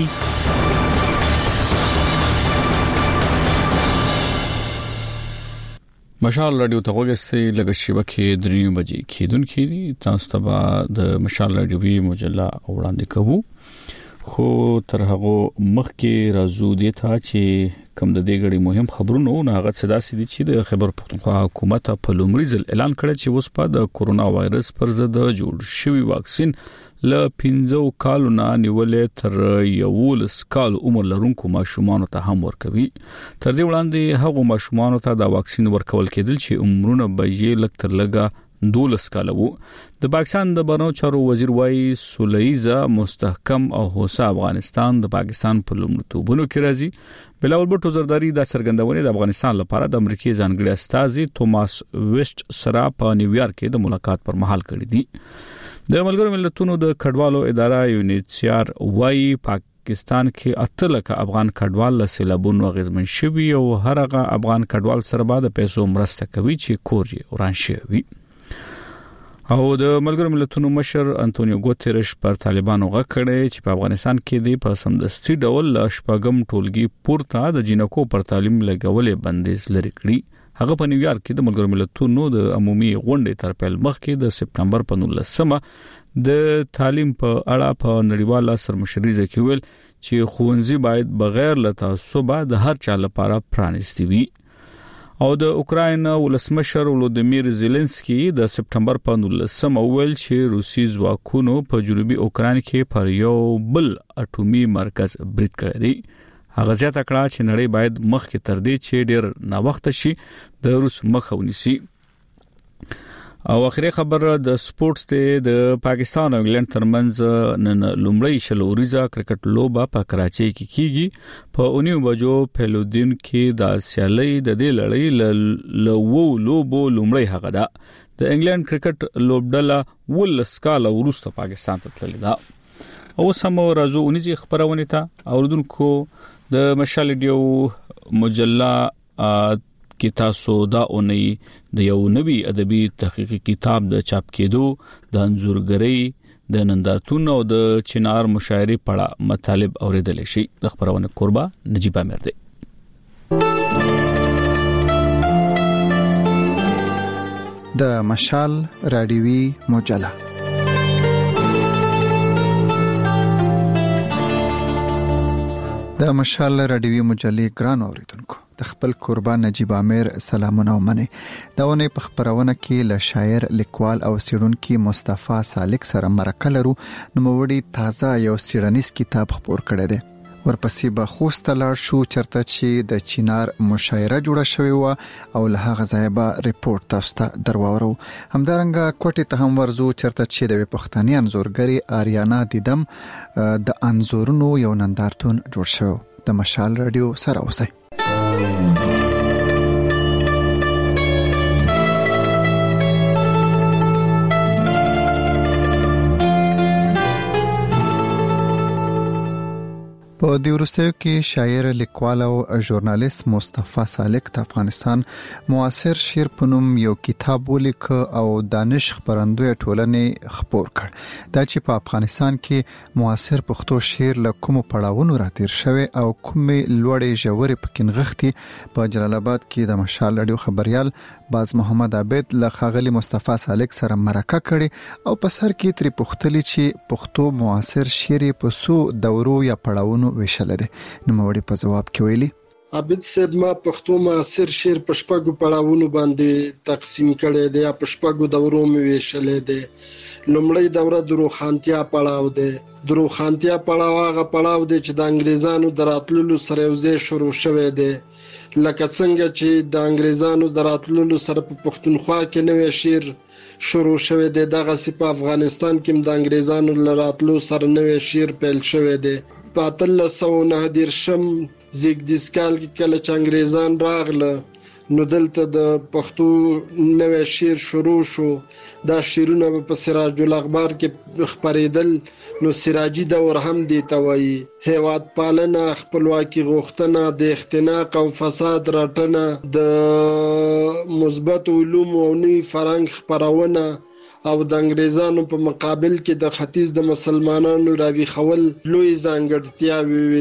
مشال رادیو ته وګورئ لږ شبکې 3 بجې کېدونکې تاسو ته د مشال رادیوي مجله وړاندې کوو خو تر هغه مخکې راځو د ته چې کوم د دې غړي مهم خبرونه او هغه څه داسې دي چې د خبر پښتونخوا حکومت په لومړي ځل اعلان کړی چې اوس په د کورونا وایرس پر ضد جوړ شوی واکسین ل 15 کالو نه نیولې تر 11 کال عمر لرونکو ماشومانو ته هم ورکوي. تر دې وړاندې هغو ماشومانو ته د واکسین ورکول کېدل چې عمرونه به یې لږ تر لږه 12 کال وو. د پاکستان د بهرنیو چارو وزیر وایي سولیزا مستحکم او هوسا افغانستان د پاکستان په لومړیتوبونو کې راځي. بلاول بوټو زرداری د څرګندونې د افغانستان لپاره د امریکای ځانګړي استازي توماس ویسټ سره په نیویارک کې د ملاقات پر مهال کړی دی. د ملګرو ملتونو د کډوالو اداره یونیسیار وایي پاکستان کې 8 لک افغان کډوال له سیلابونو غزمن شوي او هرغه افغان کډوال سره به د پیسو مرسته کوي چې کور یې وران شوی. او د ملګرو ملتونو مشر انټونیو ګوتریش پر طالبانو غکړې چې په افغانستان کې د پسندستي ډول شپږم ټولګي پورته د جنکو پر تعلیم لګولې بندیز لري کړی. هغه په نیویارک کې د ملګرو ملتونو د عمومي غونډې تر پیل مخکې د سپتمبر په 19مه د تعلیم په اړه په نړیواله سرمشري کې ویل چې ښوونځي باید بغیر له تعصب د هر چا لپاره پرانیستي وي. او د اوکراین ولسمشر ولودیمیر زيلنسکي د سپتمبر په 19مه ویل چې روسي ځواکونو په جنوبي اوکراین کې پر یو بل اټومي مرکز برید کړی دی. هغه زیاته کړه چې نړۍ باید مخکې تر دې چې ډیر نا وخت شي د روس مخه ونیسي. او اخري خبر د سپورتس د پاکستان او انګلند ترمنځ نن لومړی شلوريزه کرکټ لوبه په کراچۍ کې کیږي. په 9 بجو پیلودین کې د سیالي د دې لړۍ لوو لوبو لومړی هغه ده. د انګلند کرکټ لوبډله ول سکال وروسته پاکستان ته تللی ده. او سمو راځو اونیزي خبرونه ته اوردونکو د مشال رادیو مجله کې تاسو دا اونۍ د یو نوي ادبي تحقیقي کتاب د چاپ کېدو د انځورګرۍ د نندارتون او د چنار مشاعرې پړه مطالب اوریدل شي. د خبرونه قربا نجيب امیر دی. د مشال رادیوي مجله د مشال رادیوي مجلې ګران اوریدونکو د خپل قربان نجيب امیر سلامونه ومنه. دا ونه په خبرونه کې له شاعر لیکوال او سیډونکو مصطفی سالک سره مرکه لرو. نو موړي تازه یو سیډنیس کتاب خبر کړی دی. ورپسې به خوست لاړ شو چرته چې د چینار مشاعره جوړه شوې و او له هغه ځای به ریپورت تاسو ته درواورو. همدارنګه کوټې ته هم ورزو چرته چې د پښتني انځورګری آریانا دیدم د انځورونو یو نندارتون جوړ شو. د مشال رادیو سره اوسئ. په دې ورستیو کې شاعر لیکوال او ژورنالیست مصطفی سالک د افغانستان معاصر شعر په نوم یو کتاب ولیک او دانش خبرندوی ټولنې خبر کړ. دا چې په افغانستان کې معاصر پښتو شعر له کوم پړاوونو راتیر شوی او کومې لوړې ژورې پکې په جلال آباد کې د مشال رادیو خبريال باز محمد عبید له خاغلی مصطفی سالک سره مرکه کړي او په سر کې تری پختلی چې پښتو معاصر شعر په سو دورو یا پړاوونو ویشل دي. نو موړي په جواب کې ویلي عبید صاحب ما پښتو معاصر شعر په شپږو پړاوونو باندې تقسیم کړي دي یا په شپږو دورو مې ویشل دي. لومړی دوره دروخانتیا پړاو دی. دروخانتیا پړاو هغه پړاو دی چې د انګریزانو دراتللو سره یوځای شروع شوی دی. لکه څنګه چې د انګریزانو دراتللو سره په پښتونخوا کې نوې شعر شروع شوی دی دغه سی په افغانستان کې د انګریزانو لراتلو سره نوې شعر پیل شوی دی. په 1319 زیږدیز کال کې کله چې انګریزان راغله نو دلته د پښتو نوې شعر شروع شو. دا شعرونه په سراج الاخبار کې خبرېدل. نو سراجی دور هم دی توي هیواد پالنه خپلواکي غوښتنه د اختناق او فساد راټنه د مثبت علوم او نوي فرهنګ خبرونه او د انګریزانو په مقابل کې د ختیځ د مسلمانانو راوي خول لوی ځانګړتیاوې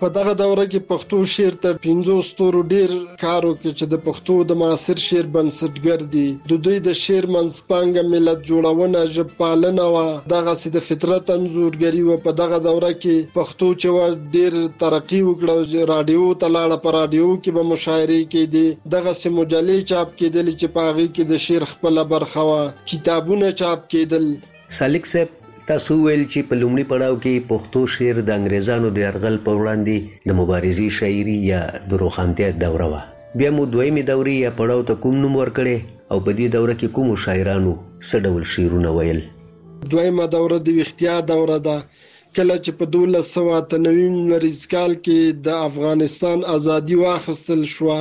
په دغه دوره کې پښتو شعر ته 15 ستورو ډیر کار وکړ چې د پښتو د معاصر شعر بنسټګر دي. د دوی د شعر منځپانګه ملت جوړونه، ژبپالنه او دغه سي د فطرت انځورګري و. په دغه دوره کې پښتو چې ډیر ترقی وکړه، رادیو ته لاړه، په رادیو کې به مشاعرې کېدې، دغه سي مجلې چاپ کېدل چې په هغه کې د شعر خپل برخه و، کتابونه چاپ کېدل. سالک صاحب تاسو ویل چې په لومړي پړاو کې پښتو شعر د انګریزانو د یرغل په وړاندې د مبارزې شاعري یا د روښانتیا دوره وه. بیا مو دویمې دورې یا پړاو ته کوم نوم ورکړی او په دې دوره کې کومو شاعرانو څه ډول شعرونه ویل؟ دویمه دوره د ویښتیا دوره ده، کله چې په 1293 لمریز کال کې د افغانستان ازادي واخیستل شوه.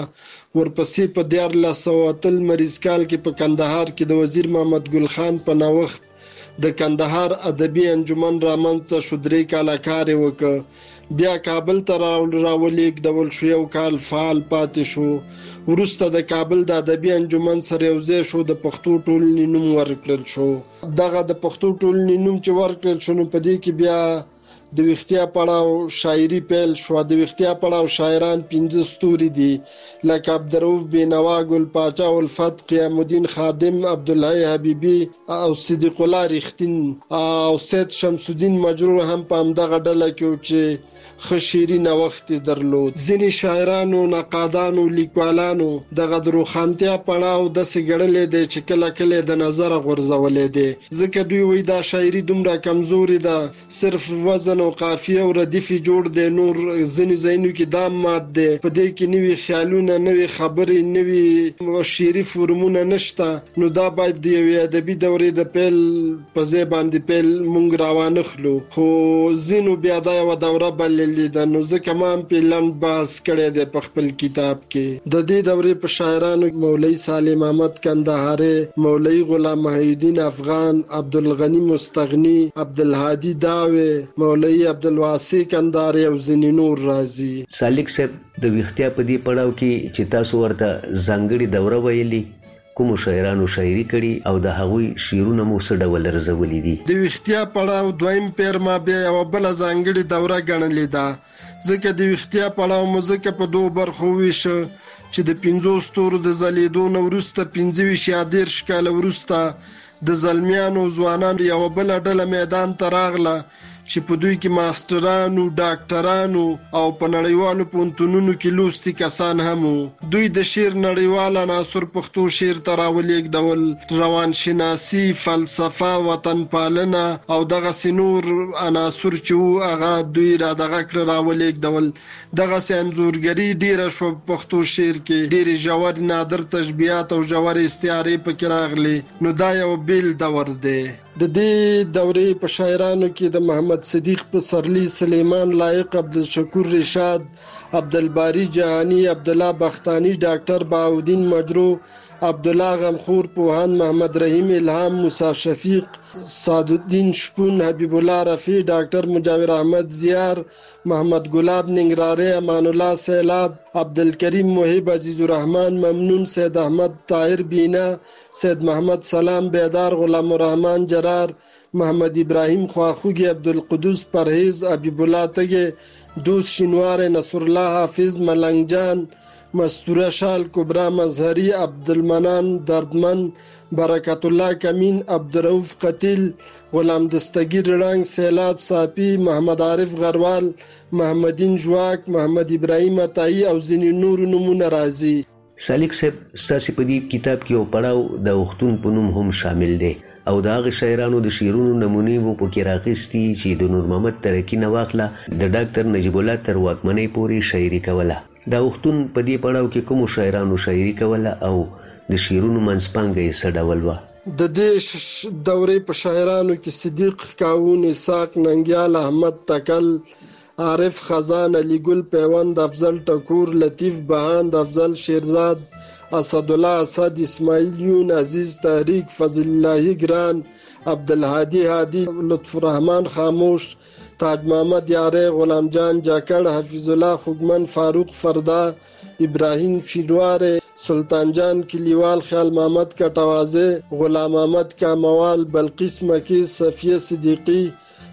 ورپسې په 1403 لمریز کال کې په کندهار کې د وزیر محمد ګل خان په نوښت د کندهار ادبي انجمن رامنځته شو. 3 کاله کار یې وکړ، بیا کابل ته راولېږدول شو، یو کال فعال پاتې شو. وروسته د کابل د ادبي انجمن سره یوځای شو، د پښتو ټولنې نوم ورکړل شو. دغه د پښتو ټولنې نوم چې ورکړل شو، نو په دې کې بیا د ویښتیا پړاو شاعري پیل شو. د ویښتیا پړاو شاعران 15 ستوري دي، لکه عبدالرؤف بینوا، ګل پاچا الفت، قیام الدین خادم، عبدالحی حبیبی او صدیق الله رښتین او سید شمس الدین مجرور هم په همدغه ډله کې چې خشيري نوښت درلود. ځینې شاعرانو، نقادانو، لیکوالانو دغه د روښانتیا پړاو داسې ګڼلې دی چې کله کله د نظر غورځولې دی، ځکه دوی وایي دا شاعري دومره کمزوري ده، صرف وزن او قافیه او ردیف جوړ دی، نور ځینې ځایونو کې دا مات دی، په دې کې نوي خیالونه، نوي خبرې، نوي شعري فورمونه نشته. نو دا باید د یوې ادبي دورې د پیل په ځای باندې پیل مونږ راوانخلو. خو ځینو بیا دا یوه دوره بللې ده، نو ځکه ما هم په لنډ بحث کړی دی په خپل کتاب کې. د دې دورې په شاعرانو مولوي سالم احمد کندهاري، مولوي غلام محی‌الدین افغان، عبدالغنی مستغنی، عبدالهادي داوی، مولوي عبدالواسع کندهاري او ځینې نور راځي. سالک صاحب د ویښتیا په دې پړاو کې چې تاسو ورته ځانګړې دوره ویلي، کومو شاعرانو شاعري کړي او د هغوی شعرونه مو څه ډول ارزولي دي؟ د ویښتیا پړاو دویم پیر ما بیا یوه بله ځانګړې دوره ګڼلې ده، ځکه د ویښتیا پړاو مو ځکه په 2 برخو ویشه چې د 15 ستورو د ځلېدو نه وروسته 25 یا 13 کاله وروسته د زلمیانو ځوانانو یوه بله ډله میدان ته راغله چې په دوی کې ماسترانو، ډاکټرانو او په نړیوالو پوهنتونونو کې لوستي کسان هم وو. دوی د شعر نړیوال عناصر پښتو شعر ته راولېږدول، روانشناسي، فلسفه، وطن پالنه او دغسې نور عناصر چې وو هغه دوی دغه کړه راولېږدول. دغسې انځورګري ډیره شوه په پښتو شعر کې، ډېرې ژور نادر تشبیهات او ژورې استعارې پکې راغلې. نو دا یو بیل دور دی. د دې دورې په شاعرانو کې د محمد صدیق پسرلی، سلیمان لایق، عبدالشکور رشاد، عبدالباری جهانی، عبدالله بختانی، ډاکټر بهاءالدین مجرو، عبدالله غمخور پوهان، محمد رحیم الهام، موسی شفیق، سعدالدین شپون، حبیب الله رفیع، ډاکټر مجاور احمد زیار، محمد گلاب ننگراری، امان الله سیلاب، عبدالکریم محب، عزیز الرحمن ممنون، سید احمد طاهر بینا، سید محمد سلام بیدار، غلام الرحمن جرار، محمد ابراهیم خواخوگی، عبدالقدوس پرهیز، حبیب الله تگه، دوست شینوار، نصر الله حافظ، ملنگ جان، مستوره شال کبرا مظهری، عبدالمنان دردمن، برکت الله کمین، عبدالرؤف قتیل، غلام دستگیر رنگ، سیلاب صافی، محمد عارف غروال، محمدین جواک، محمد ابراهیم عطایی او ځینې نور نومونه راځي. سالک صاحب ستاسې په دې کتاب کې یو پړاو د اوښتون په نوم هم شامل دی او د هغې شاعرانو د شعرونو نمونې مو پکې راخیستي چې د نور محمد ترکي نه واخله د ډاکټر نجیب الله تر واکمنۍ پورې شاعري کوله. د اوښتون په دې پړاو کې کومو شاعرانو شاعري کوله او د شعرونو منځپانګه یې څه ډول وه؟ د دې دورې په شاعرانو کې صدیق کاون، اسحاق ننګیال، احمد تکل، عارف خزان، علی ګل پیوند، افضل ټکور، لطیف بهاند، افضل شیرزاد، اسدالله اسد، اسماعیل یون، عزیز تحریک، فضل الله گران، عبدالهادی هادی، لطف الرحمن خاموش، تاج محمد یاره، غلام جان جاکڑ، حفیظ الله خوگمن، فاروق فردا، ابراهیم شینوار، سلطان جان کلیوال، خیال محمد کٹوازے، غلام احمد کاموال، بلقیس مکی، صفیہ صدیقی،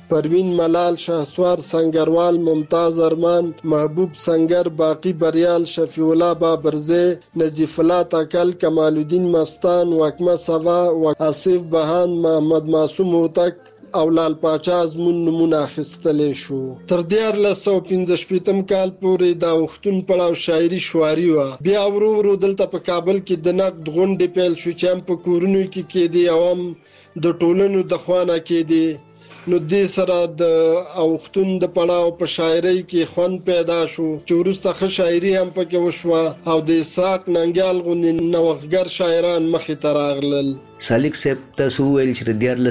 پروین ملال، شهسوار سنگروال، ممتاز ارمان، محبوب سنگر، باقی بریال، شفیع الله بابرزه، نظیف الله تکل، کمال الدین مستان، وکمه سوا، آصف بهان، محمد معصوم هوتک او لال پاچا زمون نمونه اخیستلی شو. تر 1915 کال پورې دا وختون پړاو شاعري شواري و. بیا ورو ورو دلته په کابل کې د نقد غونډې پیل شو چې هم په کورونو کې کېدی او هم د ټولنو د خوانه کېدی. نو دې سره د اوختون د پړاو په شاعرۍ کې خوند پیدا شو چې وروسته ښه شاعري هم پکې وشوه او د اسحاق ننګیال غوندې نوښتګر شاعران مخې ته راغلل. سالک صاحب تاسو وویل چې د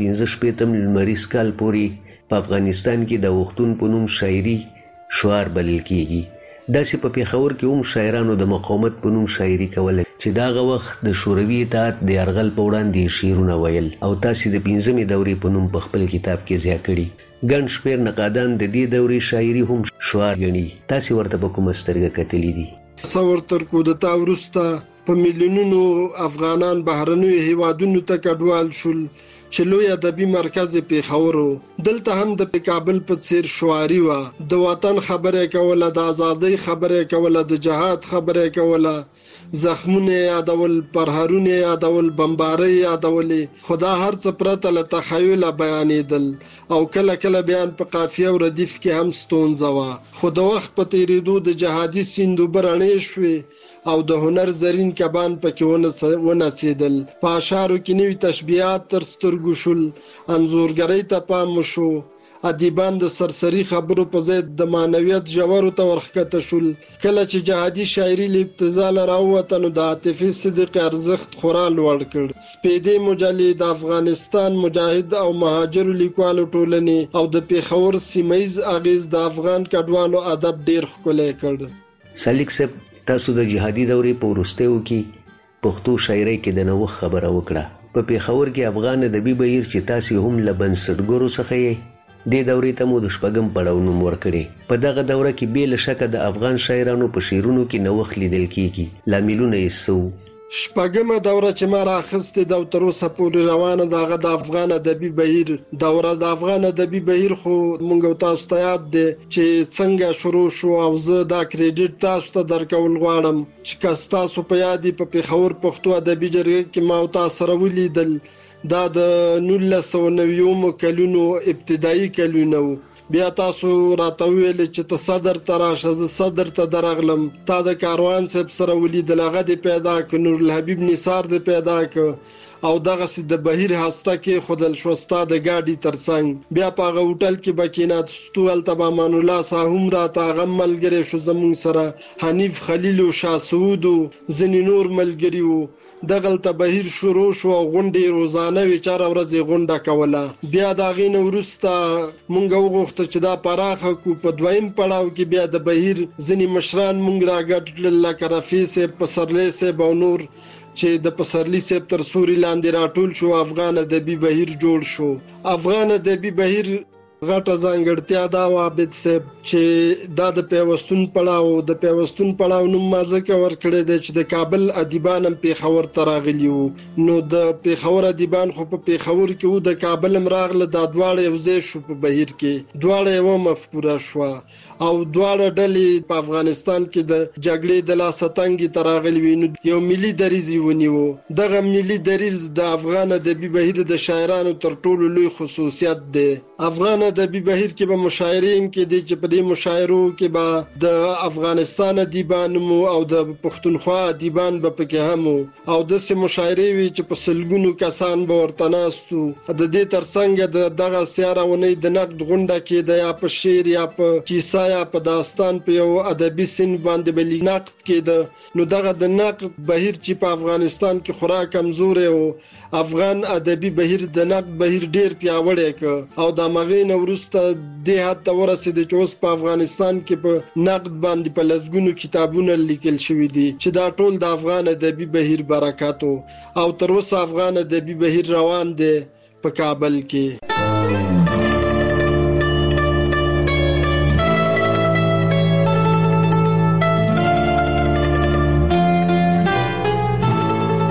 1915 لمریز کال پورې په افغانستان کې د اوختون په نوم شاعري شعار بلل کېږي. داسې په پېښور کې هم شاعرانو د مقاومت په نوم شاعري کوله چې دغه وخت د شوروي اطاعت د یرغل په وړاندې شعرونه ویل او تاسې د 15مې دورې په نوم په خپل کتاب کې ځای کړي. ګڼ شمېر نقادان د دې دورې شاعري هم شعار ګڼي. تاسې ورته په کومه سترګه کتلي دي؟ ثور تر کودتا وروسته په میلیونونو افغانان بهرنیو هیوادونو ته کډوال شول چې لوی ادبي مرکز پېښور و. دلته هم د کابل په څیر شعاري وه. د وطن خبرې کوله، د ازادۍ خبرې کوله، د جهاد خبرې کوله، زخمونه یادول، پرهرونه یادول، بمبارۍ یادولې. خدا هر څه پرته له تخیله بیانېدل او کله کله بیان په قافیه او ردیف کې هم ستونزه وه. خو د وخت په تېرېدو د جهادي سیند اوبه رڼې شوې او د هنر زرین کبان پکې ونڅېدل. په اشعارو کې نوي تشبیهات تر سترګو شول، انځورګرۍ ته پام وشو، ادیبان د سرسري خبرو په ځای د معنویت ژورو ته ورښکته شول. کله چې جهادي شاعري له ابتذاله راووته نو د عاطفي صدق ارزښت خورا لوړ کړ. سپېدې مجلې د افغانستان مجاهد او مهاجرو لیکوالو ټولنې او د پېښور سیمهیز اغیز د افغان کډوالو ادب ډیر ښکلی کړ. سالک صاحب تاسو د جهادي دورې په وروستیو کې پښتو شاعرۍ کې د نوښت خبره وکړه. په پېښور کې افغان ادبي بهیر چې تاسې هم له بنسټګرو څخه یې دې دورې ته مو د شپږم پړاو نوم ورکړی. په دغه دوره کې بې له شکه د افغان شاعرانو په شعرونو کې نوښت لیدل کېږي. لاملونه یې څه وو؟ شپږمه دوره چې ما راخیستې ده او تر اوسه پورې روانه ده هغه د افغان ادبي بهیر دوره. د افغان ادبي بهیر خو موږ او تاسو ته یاد دی چې څنګه شروع شو او زه دا کریډټ تاسو ته درکول غواړم چې که ستاسو په یاد په پېښور پښتو ادبي جرګې کې ما او تاسو سره ولیدل. دا د 1990 کلونو ابتدایي کلونه وو. بیا تاسو راته ویل چې ته صدر ته راشه. زه صدر ته درغلم، تا د کاروان صاحب سره ولیدل، هغه دې پیدا کړ، نور الحبیب نثار دې پیدا کړ او دغسې د بهیر هسته کې خودل شو ستا د ګاډي ترڅنګ. بیا په هغه هوټل کې به کېناستو، هلته به امان الله سا هم راته هغه ملګری شو زموږ سره، حنیف خلیل و شاه سعود و ځینې نور ملګري وو. دغلته بهیر شروع شو او غونډې روزانه وي، 4 ورځې غونډه کوله. بیا د هغې نه وروسته مونږ وغوښته چې دا پراخه کړو. په دویم پړاو کې بیا د بهیر ځینې مشران مونږ راګډ کړل لکه رفیع صاحب، پسرلی صاحب او نور چې د پسرلی صاحب تر سوري لاندې راټول شو. افغان ادبي بهیر جوړ شو. افغان ادبي بهیر غټه ځانګړتیا دا و عابد صاحب چې دا د پیوستون پړاو د پیوستون پړاو نوم ما ځکه ورکړی دی چې د کابل ادیبان هم پېښور ته راغلي وو. نو د پېښور ادیبان خو په پېښور کې وو، د کابل هم راغله. دا دواړه یو ځای شو په بهیر کې، دواړه یوه مفکوره شوه او دواړه ډلې په افغانستان کې د جګړې د لاسه تنګې ته راغلي وي. نو یو ملي دریځ یې ونیو. دغه ملي دریځ د افغان ادبي بهیر د شاعرانو تر ټولو لوی خصوصیت دی. افغان ادبي بهیر کې به مشاعرې هم کېدې چې په دې مشاعرو کې به د افغانستان ادیبان مو او د پښتونخوا ادیبان به پکې هم او داسې مشاعرې وي چې په سلګونو کسان به ورته ناست وو. د دې ترڅنګ د دغه سیارونې د نقد غونډه کېده، یا په شعر یا په کیسه یا په داستان په یو ادبي صنف باندې به نقد کېده. نو دغه د نقد بهیر چې په افغانستان کې خورا کمزوری و، افغان ادبي بهیر د نقد بهیر ډیر پیاوړی کړ او د مغې نه وروسته دې حد ته ورسېد چې اوس په افغانستان کې په نقد باندې په لسګونو کتابونه لیکل شوي دي چې دا ټول د افغان ادبي بهیر برکت او تر اوسه افغان ادبي بهیر روان دی په کابل کې.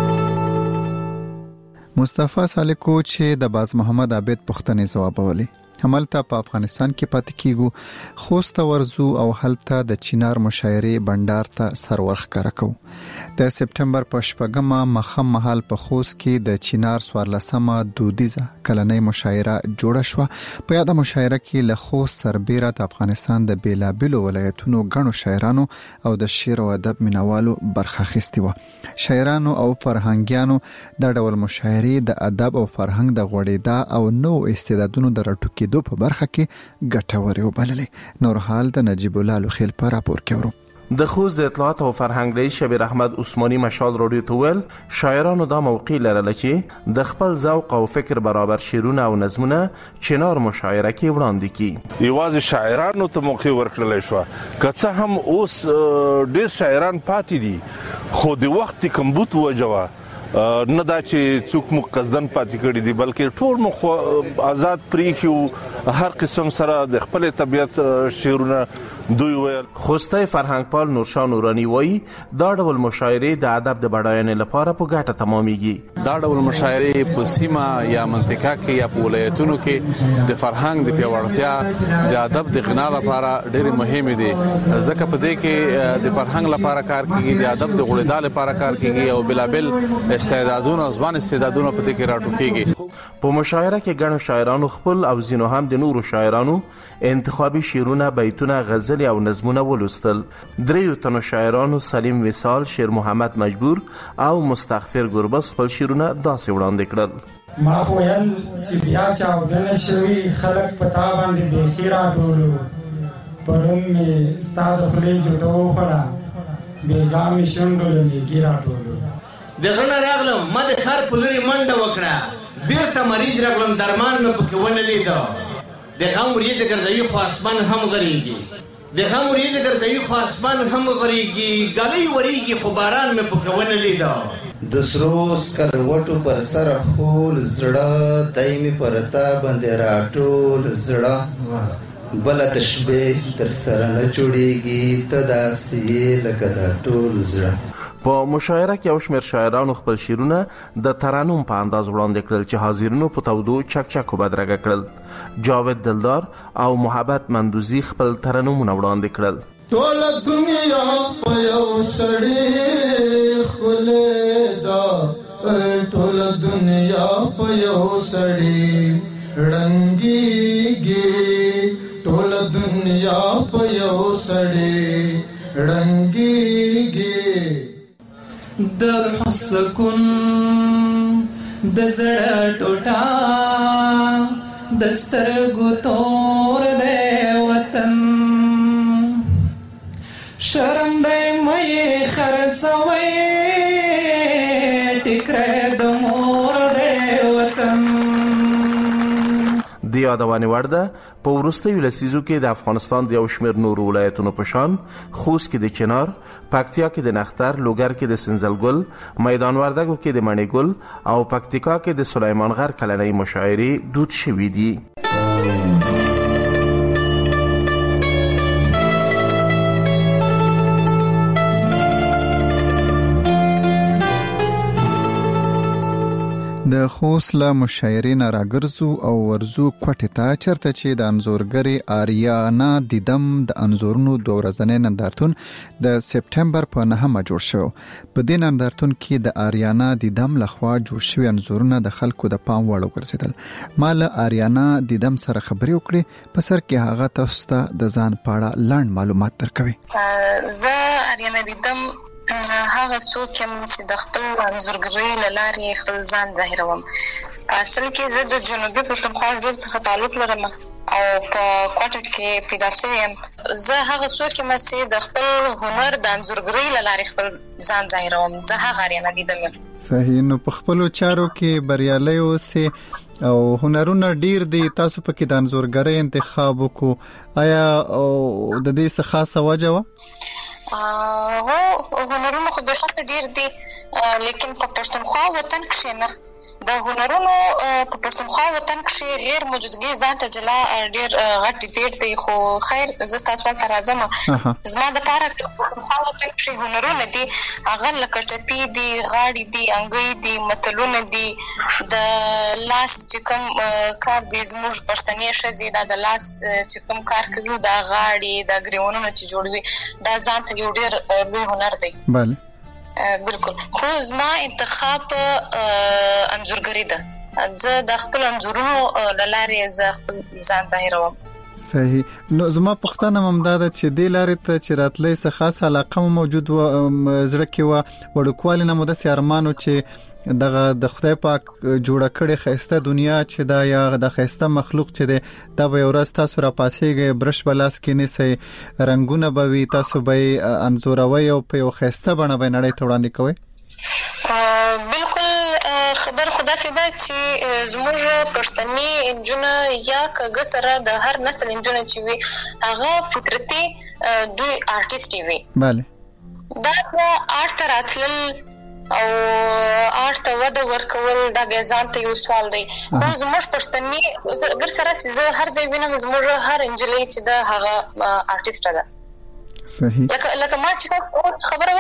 مصطفی سالکو چې د باز محمد عابد پښتنې ځوابولې هملته په افغانستان کې پاتې کیږو، خوست ورزو او هلته د چینار مشاعرې بندر ته سرورخ کارکو. د سپټمبر په 8مه مخم مهال په خوست کې د چینار 14مه دودیزه کلنۍ مشاعره جوړه شو. په یاده مشاعره کې له خوست سربېره د افغانستان د بیلابیلو ولایتونو غنو شاعرانو او د شعر او ادب مینوالو برخه اخیستې و. شاعرانو او فرهنګیانو د ډول مشاعرې د ادب او فرهنګ د غوړېدا او نو استعدادونو د راټوکېدو په برخه کې ګټورې وبللې. نور حال د نجیب الله لوخیل په راپور کې ورو. د خوست د اطلاعات او فرهنګ رئیس شبیر احمد عثماني مشال رادیو ته ویل شاعرانو دا موقع لرله چې د خپل ذوق او فکر برابر شعرونه او نظمونه چنار مشاعره کې وړاندې کړي. یوازې شاعرانو ته موقع ورکړل شو، که څه هم اوس ډېر شاعران پاتې دي، خو د وخت کمبود وجوه نه دا چې څوک مو قصدن پاتې کړي دي، بلکې ټول مو آزاد پریښو، هر قسم سره د خپل طبیعت شعرونه دوی ویل. خوستی فرهنګپال نورشاه نورانی وایي دا ډول مشاعرې د ادب د بډاینې لپاره په ګټه تمامېږي. دا ډول مشاعرې په سیمه یا منطقه کې یا په ولایتونو کې د فرهنګ د پیاوړتیا د ادب د غنا لپاره ډېرې مهمې دي، ځکه په دې کې د فرهنګ لپاره کار کیږي، د ادب د غوړېدا لپاره کار کیږي او بلابل استعدادونه ځوان استعدادونه په دې کې راټوکېږي. په مشاعره کې ګڼو شاعرانو خپل او ځینو هم د نورو شاعرانو انتخابي شعرونه، بیتونه، غزل او نظمونه ولوستل. دریو تنو شاعرانو سلیم وصال، شیر محمد مجبور او مستغفر ګربز خپل شعرونه داسې وړاندې کړل. ما خویل چې بیا چاودنه شوي خلک پتا باندې بیخي راټولو، پرون مې ستا د خولې جوټه وخوړه، بېګا مې شونډو له میږي راټولو. د غره راغلم ما د ښار په لورې منډه وکړه، بیرته مریض راغلم درمان مې پکې ونه لیده. د غم وریځې ګرځوي خو اسمان هم غریږي، د غم وریځې ګرځوي خو اسمان هم غریږي، ګلۍ وریږي خو باران مې پکې ونه لیده. د سرو سکروټو پر سر خول زړه، دای مې پر تا باندې راټول زړه، بله تشبیه تر سره نه جوړېږي، ته داسې لکه دا ټول زړه. په مشاعره کې یو شمېر شاعرانو خپل شعرونه د ترنم په انداز وړاندې کړل چې حاضرینو په تودو چکچکو بدرګه کړل. جاوید دلدار او محبت مندوزی خپل ترنمونه وړاندې کړل. ټول دنیا په یو سړی ښکلې ده، ټول دنیا په یو سړی ړنګېږي، ټول دنیا په یو سړی ړنګېږي. د روح سکون د زړه ټوټه د سترګو تور دی وطن، شرم دی مې خرڅوي ټیکری د مور دی وطن. د یادونې وړ ده په وروستیو لسیزو کې د افغانستان د یو شمېر نورو ولایتونو په شان خوست کې د چنار، پکتیا کې د نختر، لوګر کې د سنځلګل، میدان وردګو کې د مڼېګل او پکتیکا کې د سلیمان غر کلنۍ مشاعرې دود شوي دي. د خوست له مشاعرې نه راګرځو او ورزو کوټې ته، چرته چې د انځورګرې آریانا دیدم د انځورونو 2 ورځنی نندارتون د سپټمبر په 9مه جوړ شو. په دې نندارتون کې د آریانا دیدم لخوا جوړ شوي انځورونه د خلکو د پام وړ وګرځېدل. ما له آریانا دیدم سره خبرې وکړې، په سر کې هغه تاسو ته د ځان په اړه لاند معلومات درکوي. زه آریانا دیدم هغه څوک یم چې د خپل انځورګرۍ له لارې خپل ځان ظاهروم. اصل کې زه د جنوبي پښتونخوا ژبې څخه تعلق لرم او په کوټه کې پیدا شوې یم. زه هغه څوک یم چې د خپل هنر د انځورګرۍ له لارې خپل ځان ظاهروم. زه هغه آریانا دیدم یم. صحیح. نو په خپلو چارو کې بریالۍ اوسئ او هنرونه ډیر دي، تاسو پکې د انځورګرۍ انتخاب وکړو، آیا د دې څه خاصه وجه وه؟ هو هنرونه خو به شک ډیر دي، لیکن په پښتونخوا وطن کې نه. د هنرونو په پښتونخوا وطن کې غیر موجودګي ځان ته جلا ډیر غټ ډیبیټ دی، خو خیر زه تاسو ته راځم. زما د پاره پښتونخوا وطن کې هنرونه دي، هغه لکه ټپي دي، غاړي دي، انګي دي، متلونه دي، د لاس چې کوم کار دي زموږ پښتني ښځې دا د لاس چې کوم کار کوي د غاړي د ګریوانونو چې جوړوي دا ځان ته یو ډیر لوی هنر دی. بله بالکل. خو زما انتخاب انځورګري ده، زه د خپل انځورونو لارې زه خپل ځان ظاهروم. صحیح. نو زما پښتنه ممداده چې د لارې ته چې راتلې څه خاص علاقه موجود و زړه کې و وړوکوالي نه مده سیارمانو چې دغه د خدای پاک جوړه کړې خسته دنیا چې دا یا د خسته مخلوق چې دا به ورځ تاسو را پاسېږي برش بلاس کې نه سي رنگونه به وي تاسو به انځوروي او په یو خسته بڼه به نړۍ ته وړاندې کوي. بالکل خبر خدا سیدا چې زموږ پښتني انجونه یا کګ سره د هر نسل انجونه چې وي هغه فطرتي دوی آرټیست وي. bale دا آرټ راتل او آرټ وده ورکول دا بیا ځان ته یو سوال دی. خو زموږ پښتني ګر سره چې هر ځای وینم زموږ هر انجلۍ چې دا هغه آرټیست ده. صحیح. لکه ما چې خبره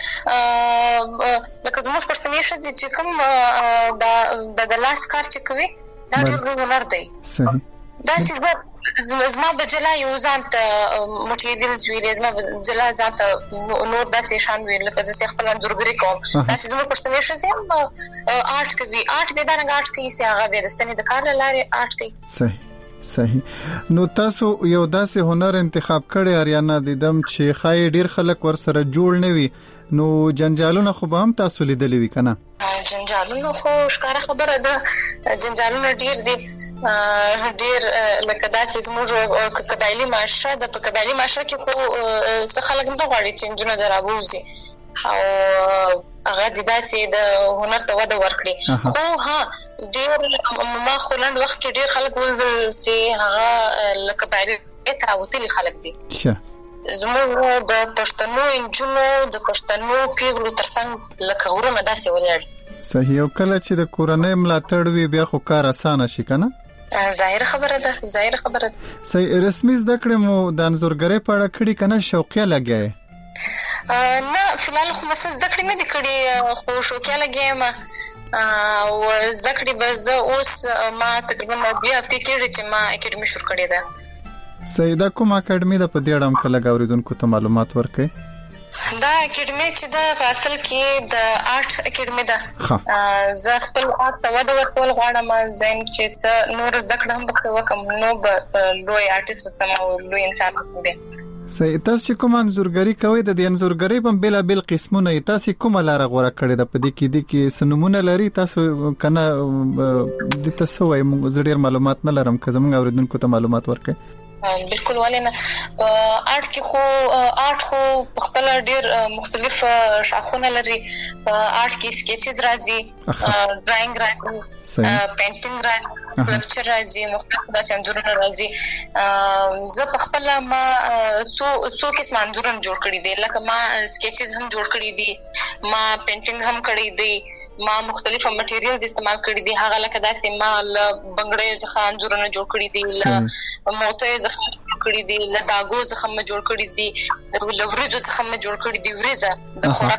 وکړه لکه زموږ پښتني ښځې چې کوم د لاس کار چې کوي دا ډېر لوی هنر دی. صحیح. دا چې زما بجلا یو ځان ته مټریال ویلې زما بجلا ځان ته نور داسې شان ویل لکه چې خپل انځورګري کوم. دا چې زموږ پښتني ښځې هم آرټ کوي، آرټ به دا نه آرټ کوي چې هغه به د ستنې د کار لارې آرټ کوي. صحیح. نو تاسو یو داسې هنر انتخاب کړی اریانا دیدم چې خای ډیر خلک ور سره جوړ نه وي، نو جنجالونه خو به هم تاسو لیدلې وي کنه؟ جنجالونه خو ښکاره خبره ده، جنجالونه ډیر دي، ډیر لکه داسې زموږ قبایلي معاشره ده. په قبایلي معاشره کې خو څه خلک نه غواړي چې نجونه د راووځي او هغه د داسې د هنر ته وده ورکړي. خو ها ډیر ما خو لاند وخت کې ډیر خلک ول چې هغه لکه قبایلي ته راوتلي خلک دي. زموږ د پښتنو انجونو د پښتنو پیغلو ترڅنګ لکه غرونه داسې ولاړ. صحیح. او کله چې د کورنۍ ملاتړ وي بیا خو کار اسانه شي کنه؟ ظاهر خبره ده، ظاهر خبره ده. صحیح. رسمي زده کړې مو د انځورګرۍ په اړه کړي کنه شوقیه لګي؟ نه فلال خو مسز زده کړې نه دي کړې، خو شوقیه لګي ما او زده کړې به زه اوس ما تقریبا 2 هفته کېږي چې ما اکیډمي شروع کړې ده. صحیح. دا کوم اکیډمي ده په دې اړه هم کله غوړیدونکو ته معلومات ورکړي؟ دا اکیډمي چې دا په اصل کې د آرټ اکیډمي ده. زه خپل آرټ ته وده ورکول غواړم، زم چې نور زده کړم به وکم نو به لوی آرټیست سم او لوی انسان سم. صحیح. تاسو چې کوم انځورګري کوي د دې انځورګري په بل بل قسمونه تاسو کومه لار غوړه کړې ده په دې کې د کې سنمونه لري تاسو کنه د تاسو وايي موږ ډېر معلومات نه لرم که زموږ اوریدونکو ته معلومات ورکړي. بالکل ولینه آرټ کې خو آرټ خو په خپل ډیر مختلف شاخونه لري. آرټ کې سکیچز راځي، ډراینګ راځي، پینټینګ راځي، سکلپچر راځي، مختلف داسې انځورونه راځي. زه په خپل ما څو قسم انځورونه جوړ کړي دي، لکه ما سکیچز هم جوړ کړي دي، ما پینټینګ هم کړي دي، ما مختلف مټیریالز استعمال کړي دي. هغه لکه داسې ما بنگړې ځخه انځورونه جوړ کړي دي، ل موته کړی دی، له داګو څخه م جوړ کړی دی، له ورځو څخه م جوړ کړی دی، ورځه د خوراک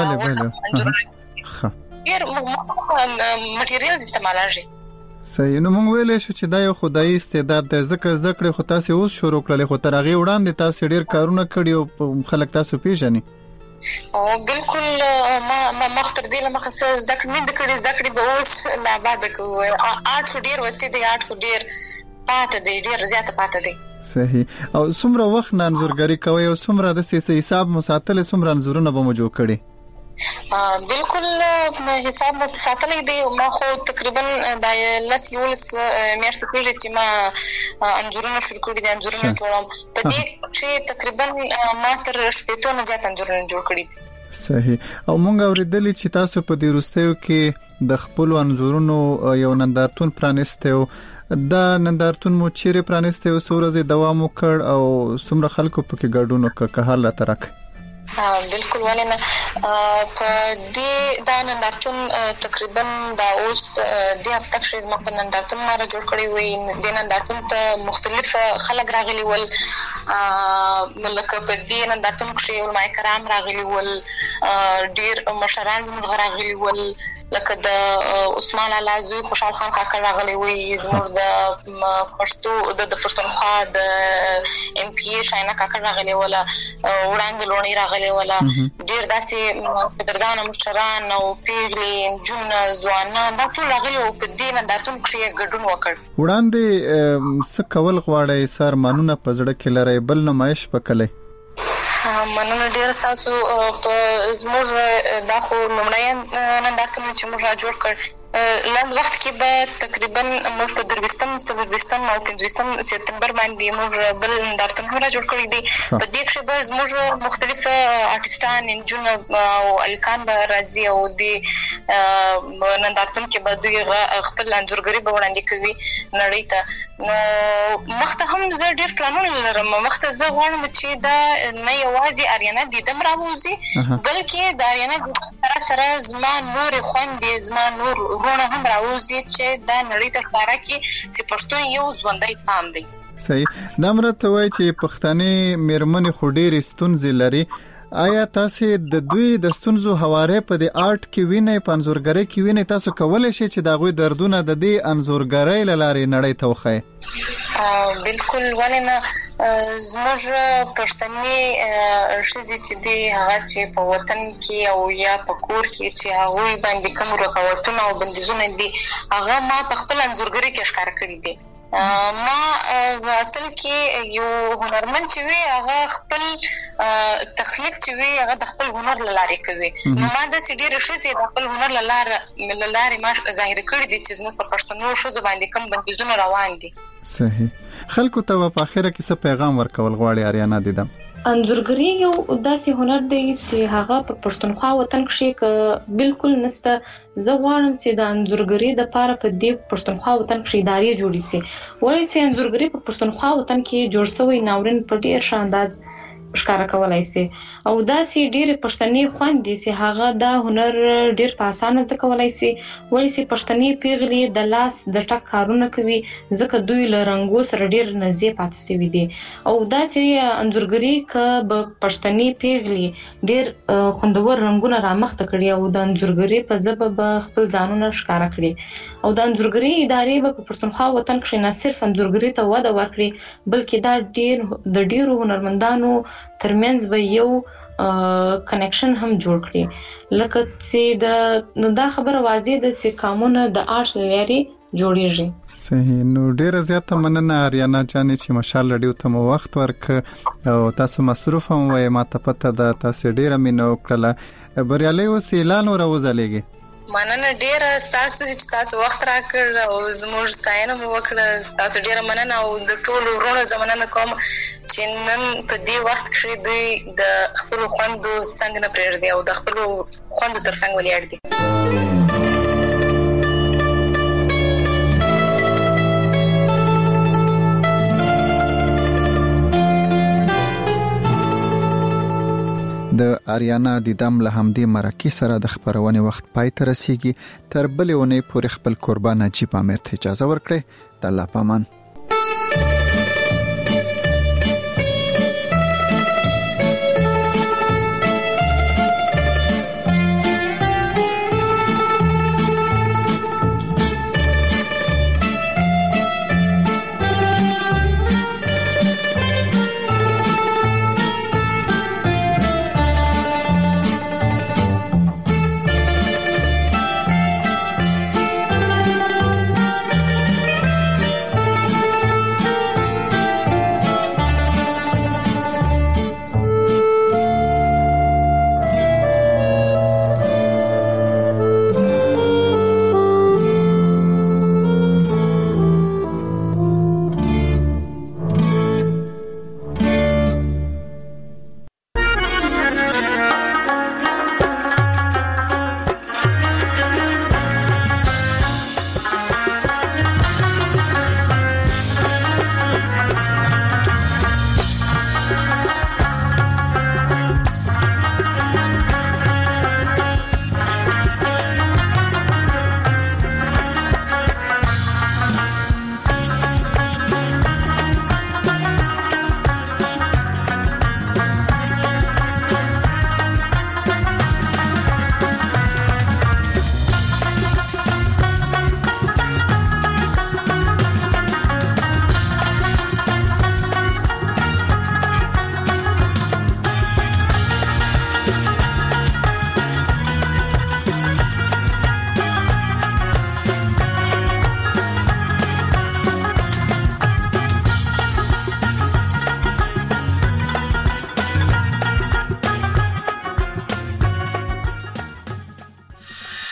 ورځه ډیر مټیریالز استعمالږي. صحیح. نو موږ ویلې شو چې دا یو خدایي استعداد دی، ځکه زده کړې خو تاسو اوس شروع کړلې، خو تر هغه وړاندې تاسو ډیر کارونه کړی او خلک تاسو پیژني. او بالکل ما مختر دی لمخه زده کړې به اوس نه بعد کوو. آرټ ډیر وسې دی، آرټ ډیر پاتې دی، ډیر زیاته پاتې دی. صحیح. او څومره وخت نه انځورګري کوي او څومره د سیاسي حساب مساتل څومره انځورونه به مو جوړ کړي؟ بالکل حساب مو ساتلې دی. ما خو تقریبا د 11 میاشتې کېږي چې ما انځورونه شروع کړي دي، انځورونه جوړوم. په دې چې تقریبا ما تر 8 نه زیات انځورونه جوړ کړي دي. صحیح. او مونږ اوریدلې چې تاسو په دې وروستیو کې د خپل انځورونو یو نندارتون پرانیسته، دا نندارتون مو چیرې پرانیسته او څو ورځې دوام وکړ او څومره خلکو پکې ګډون وکړ که حال راته راکړئ؟ بالکل ولنه په دې دا نندارتون تقریبا دا اوس د هفته کې زموږ د نندارتون ماره جوړ کړی وي. د نندارتون ته مختلف خلک راغلي ول، ملک په دې نندارتون کې علماء کرام راغلي ول، ډیر مشران زموږ راغلي ول، لکه د عثمان الله زوی خوشحال خان کاکړ راغلی وي، زموږ د پښتو د پښتونخوا د ایم پی ای شاینا کاکړ راغلی ولا، وړاندې لونی راغلی ولا، ډیر داسې قدردان مشران او پیغلي جون ځوانان دا ټول راغلي او په دې نندارتون کې ګډون وکړ. وړاندې څه کول غواړي سر مانونه په زړه کې لري بل نمایش وکړي؟ مننه ډیر تاسو په زموږ دا خو لومړی نندارتون چې موږ جوړ کړ لږ وخت کې به تقریبا موږ په 23 او 25 سپتمبر باندې موږ بل نندارتون هم جوړ کړی دی. په دې کې به زموږ مختلف آرټستان انجون او الکان به راځي او د نندارتون کې به دوی خپل انځورګري به وړاندې کوي نړۍ ته. نو مخته هم زه ډیر پلانونه لرم، مخته زه غواړم چې دا نه یوازې اریانا دیدم راوځي بلکې د اریانا سره زما نور خوندې زما نور ورونه هم راوځي چې دا نړۍ ته ښکاره کړي چې پښتون یو ژوندی قام دی. صحیح. دا مرته وایي چې پښتني میرمنې خو ډېرې ستونزې لري. آیا تاسو د دوی د ستونزو حواله په د آرټ کې وینئ، په انځورګرۍ کې وینئ؟ تاسو کولای شئ چې دا غوي دردونه د دې انځورګرۍ لارې نړۍ ته وښایئ؟ بالکل ولنه زموږ پښتني ښځې چې دی هغه چې په وطن کې او یا په کور کې چې هغه باندې کوم رکاوټونه او بندیزونه دي هغه ما په خپل انځورګرۍ کې ښکار کړی دي. ما اصل کې یو هنرمند چې وي هغه خپل تخلیق چې وي هغه د خپل هنر لاره کوي. ما د سړي رښتې د خپل هنر لاره ما ظاهر کړی دي چې موږ په پښتنو شو باندې کوم بندیزونه روان دي. صحیح. خلکو ته په اخره کې څه پیغام ورکول غواړي اریانا دیدم؟ انځورګري یو داسې هنر دی چې هغه په پښتونخوا وطن کې بالکل نسته. زه غواړم چې د انځورګري د پاره په دې پښتونخوا وطن کې ادارې جوړې شي. وایي چې انځورګري په پښتونخوا وطن کې جوړ شوی ناورین په ډیر شانداز ښکارا کولای شي او داسې ډېر پښتني خوندې چې هغه دا هنر ډیر په اسانه ځکه کولای شي. ولې چې پښتني پیغلي د لاس د ټک کارونه کوي ځکه دوی له رنګو سره ډیر نږدې پاتې شوي دي او داسې انځورګري ک به پښتني پیغلي ډیر خوندور رنگونه رامخته کړي او د انځورګري په ځبه به خپل ځانونه ښکارا کړي او د انځورګري ادارې په پښتونخوا وطن کې نه صرف انځورګري ته وده ورکړي بلکې دا د ډیرو هنرمندانو ترمنځ به یو کنیکشن هم جوړ کړي. لکه چې دا خبره واضح ده چې قانون د آرټ لري جوړیږي. صحیح. نو ډیره زیاته مننه اریانا جانې چې مشال رادیو ته مو وخت ورک او تاسو مصروف هم وای. ما ته پته ده تاسو ډیره مینه وکړه. بریالي اوس اعلان وروزلېږي. مننه ډیره تاسو چې تاسو وخت راکړ او زموږ ستاینه مو وکړه. تاسو ډیره مننه او د ټولو ورونو زمونږ کوم چې نن په دې وخت کې دوی د خپل خوندو څنګه نه پرېږدي او د خپل خوندو تر څنګ ولاړ دي. د اریانا دیدم له همدې مرکې سره د خبرونې وخت پای ته رسیږي. تر بلې اونۍ پورې خپل قربان نجیب امیر ته اجازه ورکړئ. د الله پامان.